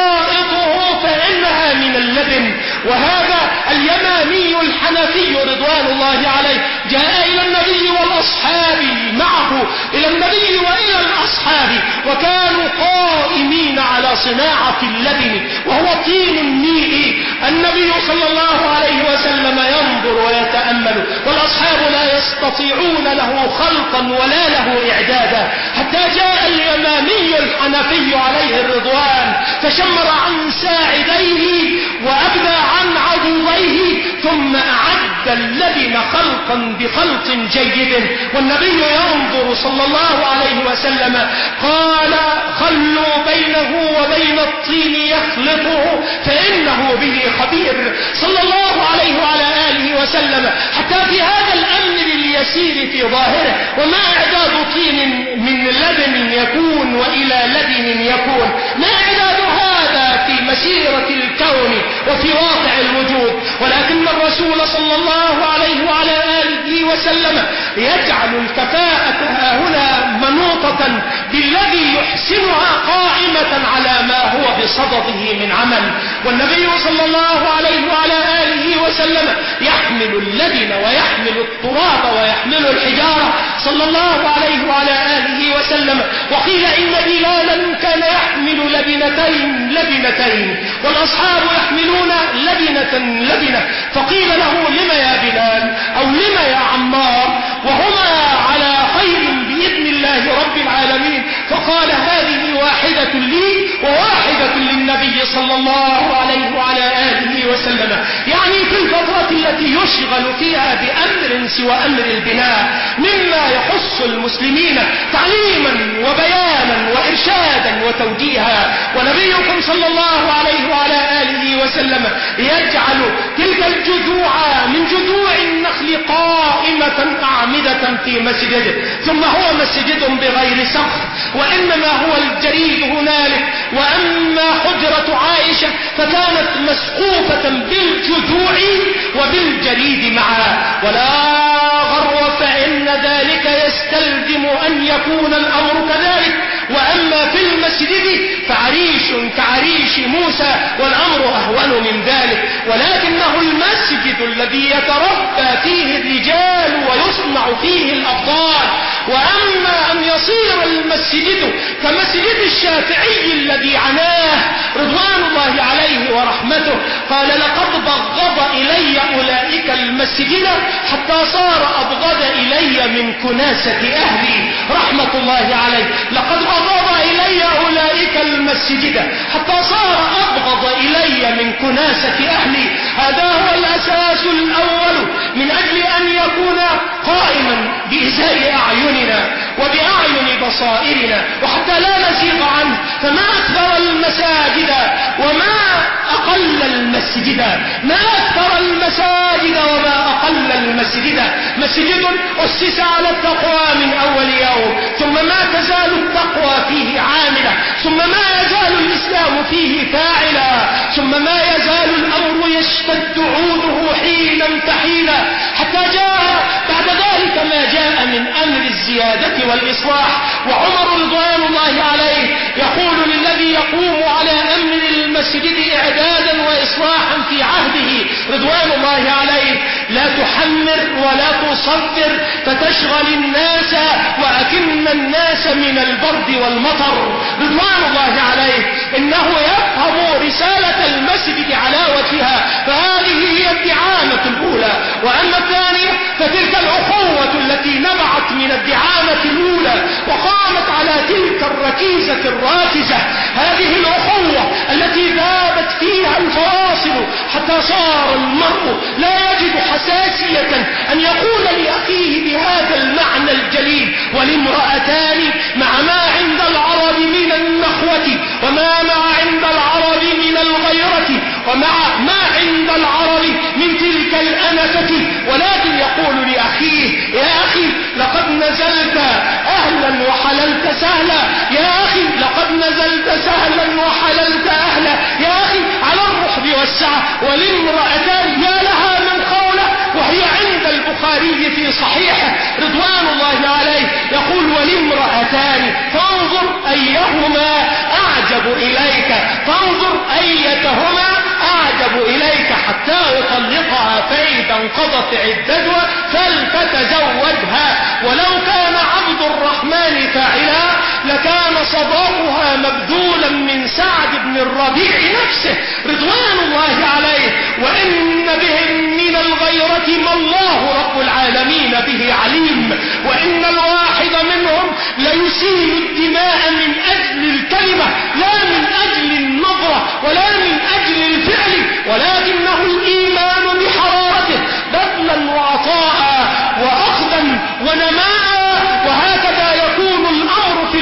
حوائطه فإنها من اللبن. وهذا اليماني الحنفي رضوان الله عليه جاء إلى النبي والأصحاب معه، إلى النبي وإلى الأصحاب، وكانوا قائمين على صناعة اللبن وهو طين النيء. النبي صلى الله عليه وسلم ينظر ويتأمل، والأصحاب لا يستطيعون له خلقا ولا له إعدادا، حتى جاء اليماني الحنفي عليه الرضوان فشمر عن ساعديه وأبدى عن عضويه ثم أعد اللبن خلقا بخلق جيد. والنبي ينظر صلى الله عليه وسلم قال خلوا بينه وبين الطين يخلطه فإنه به خبير صلى الله عليه وعلى آله وسلم. حتى في هذا الأمر اليسير في ظاهره، وما إعداد طين من لبن يكون وإلى لبن يكون، ما إعداد هذا في مسيرة الكون وفي واقع الوجود، ولكن الرسول صلى الله عليه وعلى آله وسلم يجعل الكفاءة هنا منوطة بالذي يحسنها قائمة على ما هو بصدده من عمل. والنبي صلى الله عليه وعلى آله وسلم يحمل اللبن ويحمل التراب ويحمل الحجارة صلى الله عليه وعلى آله وسلم. وقيل إن بلالا كان يحمل لبنتين لبنتين والأصحاب يحملون لبنة لبنة، فقيل له لما يا بلال أو لما يا عمار وهما على خير بإذن الله رب العالمين؟ فقال هذه واحدة لي وواحدة للنبي صلى الله عليه وعلى آله وسلم. يعني في الفترة التي يشغل فيها بأمر سوى أمر البناء مما يخص المسلمين تعليما وبيانا وإرشادا وتوجيها، ونبيكم صلى الله عليه وعلى آله وسلم يجعل تلك الجذوع من جذوع النخل قائمة أعمدة في مسجده، ثم هو مسجد بغير سقف وإنما هو الجريد هنالك. وأما حجرة عائشة فكانت مسقوفة بالجذوع وبالجريد معا، ولا غر فإن ذلك يستلزم أن يكون الأمر كذلك. وأما في المسجد فعريش كعريش موسى والأمر أهون من ذلك، ولكنه المسجد الذي يتربى فيه الرجال ويصنع فيه الأبطال. وأما أن يصير المسجد كمسجد الشافعي الذي عناه رضوان الله عليه ورحمته، قال لقد بغض إلي أولئك المسجد حتى صار أبغض إلي من كناسة أهلي رحمة الله عليه. لقد بغض إلي أولئك المسجد حتى صار أبغض إلي من كناسة أهلي. هذا هو الأساس الأول من أجل أن يكون قائما بإزاء أعيننا وبأعين بصائرنا وحتى لا نزيغ عنه. فما أكثر المساجد وما أقل المسجد، ما أكثر المساجد وما أقل المسجد. مسجد أسس على التقوى من أول يوم، ثم ما تزال التقوى فيه عاملة، ثم ما يزال الإسلام فيه فاعلا، ثم ما يزال الأمر يشتد عوده حينا تحينا، حتى جاء بعد ذلك ما جاء من أمر الزيادة والإصلاح. وعمر رضوان الله عليه يقول للذي يقوم على أمر المسجد إعدادا وإصلاحا في عهده رضوان الله عليه: لا تحمر ولا تصدر فتشغل الناس وأكن الناس من البرد والمطر رضوان الله عليه. إنه يفهم رسالة المسجد على وجهها، فهذه هي الدعامة الأولى. وأما الثانية فتلك الأخوة التي نبعت من الدعامة الأولى وقامت على تلك الركيزة الراكزة، هذه الأخوة التي ذابت فيها الفواصل حتى صار المرء لا يجد حساسية أن يقول لأخيه بهذا المعنى الجليل: والامرأتان مع ما عند العرب من النخوة وما ما عند العرب من الغيرة ومع ما عند العرب من تلك الأنفة. ولكن يقول لأخيه: يا أخي لقد نزلت أهلا وحللت سهلا، يا أخي لقد نزلت سهلا وحللت أهلا، يا أخي على الرحب والسعة. والامرأتان يا لها من قوله، وهي عند البخاري في صحيحه رضوان الله عليه يقول: والامرأتان فانظر أيهما أعجب إليك، فانظر أيتهما أعجب إليك حتى يطلقها، فإذا انقضت عدتها فلتتزوجها. ولو كان عبد الرحمن فاعلا لكان صداقها مبذولا من سعد بن الربيع نفسه رضوان الله عليه. وإن بهم من الغيرة ما الله رب العالمين به عليم، وإن الواحد منهم ليسيل الدماء من أجل الكلمة لا من أجل النظرة ولا من أجل الفعل، ولكنه الإيمان بحرارته بذلا وعطاء وأخذا ونماء. وهكذا يكون الأمر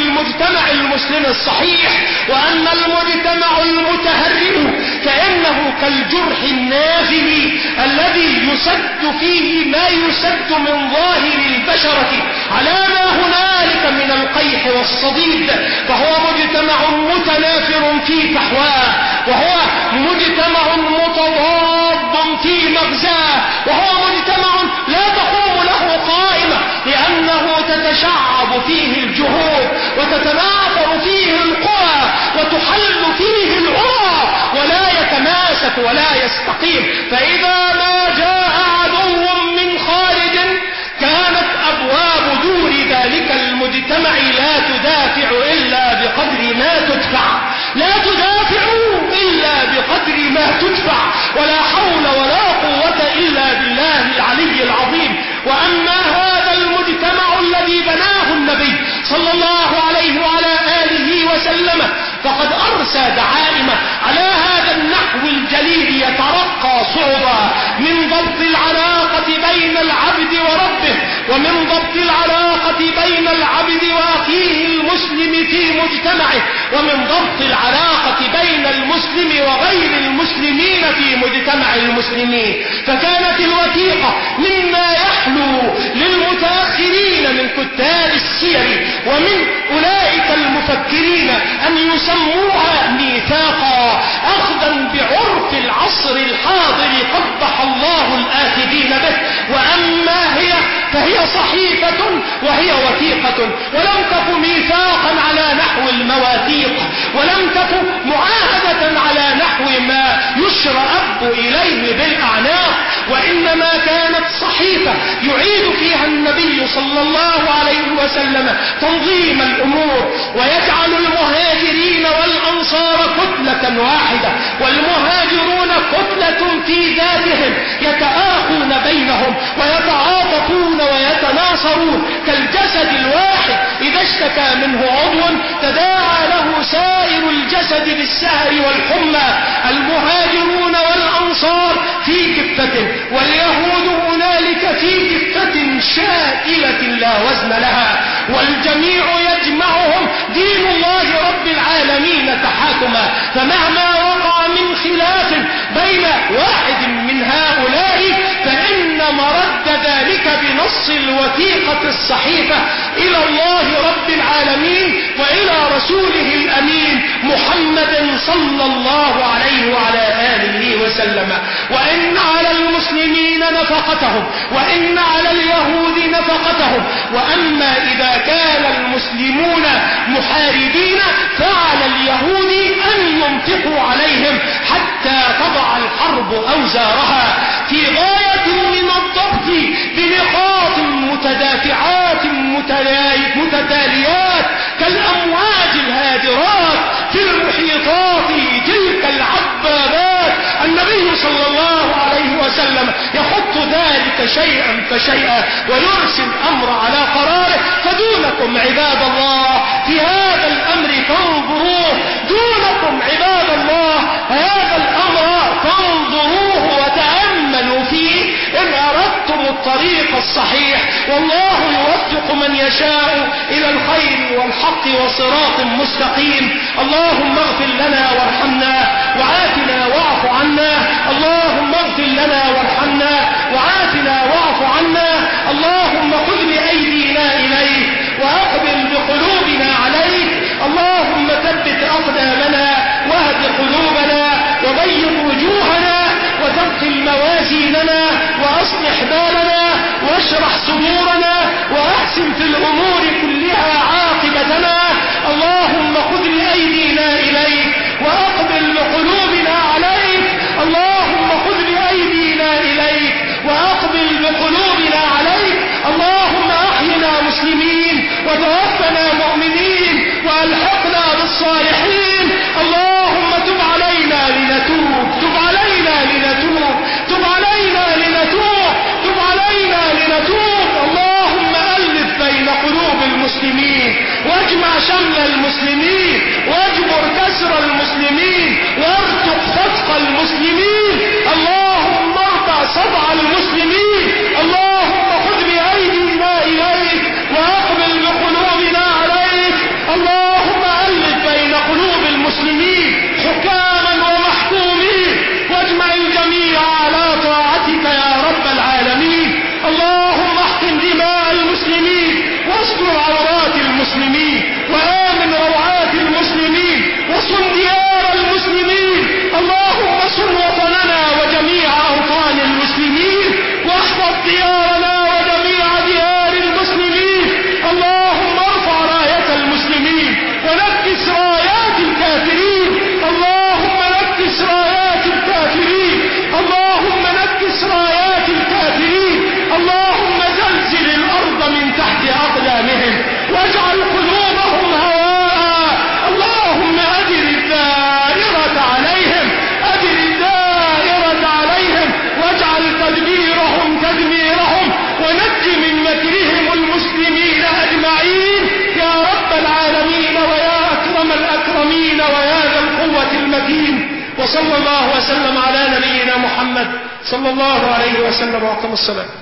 الصحيح، وأن المجتمع المتهرب كأنه كالجرح النافذ الذي يسد فيه ما يسد من ظاهر البشرة على ما هنالك من القيح والصديد، فهو مجتمع متنافر في فحواه، وهو مجتمع متضاد في مغزاه، وهو مجتمع لا تقوم له قائمة، لأنه تتشعب فيه الجهود وتتناثر فيه القوى وتحل فيه العرى، ولا يتماسك ولا يستقيم. فإذا ما جاء عدو من خارج كانت أبواب دور ذلك المجتمع لا تدافع إلا بقدر ما تدفع، لا تدافع إلا بقدر ما تدفع، ولا حول ولا قوة إلا بالله العلي العظيم. وأما هذا المجتمع الذي بناه النبي صلى الله عليه وعلى آله وسلم فقد أرسى دعائم على هذا النحو الجليل يترقى صعبا من ضبط العلاقة بين العبد وربه، ومن ضبط العلاقة بين العبد وأخيه المسلم في مجتمعه، ومن ضبط العلاقة بين المسلم وغير المسلمين في مجتمع المسلمين. فكانت الوثيقة مما يحلو للمتأخرين من كتاب السير ومن أولئك المفكرين أن يسموها ميثاقا، أخذا بعرف العصر الحاضر قبح الله الآخذين به. وأما هي فهي صحيفة وهي وثيقة، ولم تك ميثاقا على نحو المواثيق، ولم تك معاهدة على نحو ما يشرأب إليه بالأعناق، وإنما كانت صحيفة يعيد فيها النبي صلى الله عليه وسلم تنظيم الأمور، ويجعل المهاجرين والأنصار كتلة واحدة، والمهاجرون كتلة في ذاتهم يتآخون بينهم ويتعاطفون ويتناصرون كالجسد الواحد، إذا اشتكى منه عضو تداعى له سائر الجسد بالسهر والحمى. المهاجرون والأنصار في كفة، واليهود هنالك في كفة شائلة لا وزن لها، والجميع يجمعهم دين الله رب العالمين تحاكما. فمهما وقع من خلاف بين واحد من هؤلاء فإن مرد ذلك بنص الوثيقة الصحيفة إلى الله رب العالمين وإلى رسوله الأمين محمد صلى الله عليه وعلى آله وسلم. وإن على المسلمين نفقتهم، وإن على اليهود نفقتهم. وأما إذا كان المسلمون محاربين فعلى اليهود أن ينفقوا عليهم حتى تضع الحرب أوزارها، في غاية من الضبط بنقاط متدافعات متتاليات كالأمواج الهادرات في المحيطات تلك العبابات. النبي صلى الله عليه وسلم يخط ذلك شيئا فشيئا ويرسل الأمر على قراره. فدونكم عباد الله في هذا الأمر فانظروه، دونكم عباد الله هذا الأمر فانظروه وتأملوا فيه إن أردتم الطريق الصحيح، والله يوفق من يشاء إلى الخير والحق وصراط مستقيم. اللهم اغفر لنا وارحمنا وعافنا واعف عنا، اللهم اغفر لنا وارحمنا وعافنا واعف عنا. اللهم خذ بأيدينا إليك وأقبل بقلوبنا عليك، اللهم ثبت أقدامنا واهد قلوبنا وبيض وجوهنا وثقل موازيننا وأصلح بالنا واشرح صدورنا وأحسن في الأمور كلها عاقبتنا. اللهم خذ بأيدينا إليك وأقبل بقلوبنا عليك، اللهم خذ بأيدينا إليك وأقبل بقلوبنا عليك. اللهم أحينا مسلمين وتوفنا مؤمنين وألحقنا بالصالحين. اللهم تب علينا لنتوب، تب علينا لنتوب، تب علينا لنتوب، تب علينا لنتوب. اللهم ألف بين قلوب المسلمين واجمع شمل المسلمين واجبر كسر المسلمين وارتق فتق المسلمين. اللهم ارفع صدع المسلمين. اللهم خذ بأيدينا إليك وأقبل بقلوبنا عليك. اللهم ألف بين المسلمين، وآمن روعات المسلمين، وصن ديار المسلمين. اللهم صن وطننا وجميع أوطان المسلمين، واحفظ ديارنا وجميع ديار المسلمين. اللهم ارفع راية المسلمين ونكس رايات الكافرين. اللهم نكس رايات الكافرين. اللهم نكس رايات الكافرين. اللهم زلزل الأرض من تحت أقدامهم واجعل قلوبهم هواء. اللهم أدر الدائرة عليهم، أدر الدائرة عليهم، واجعل تدبيرهم تدميرهم، ونج من مكرهم المسلمين أجمعين يا رب العالمين ويا أكرم الأكرمين ويا ذا القوة المتين. وصلى الله وسلم على نبينا محمد صلى الله عليه وسلم وأقم الصلاة.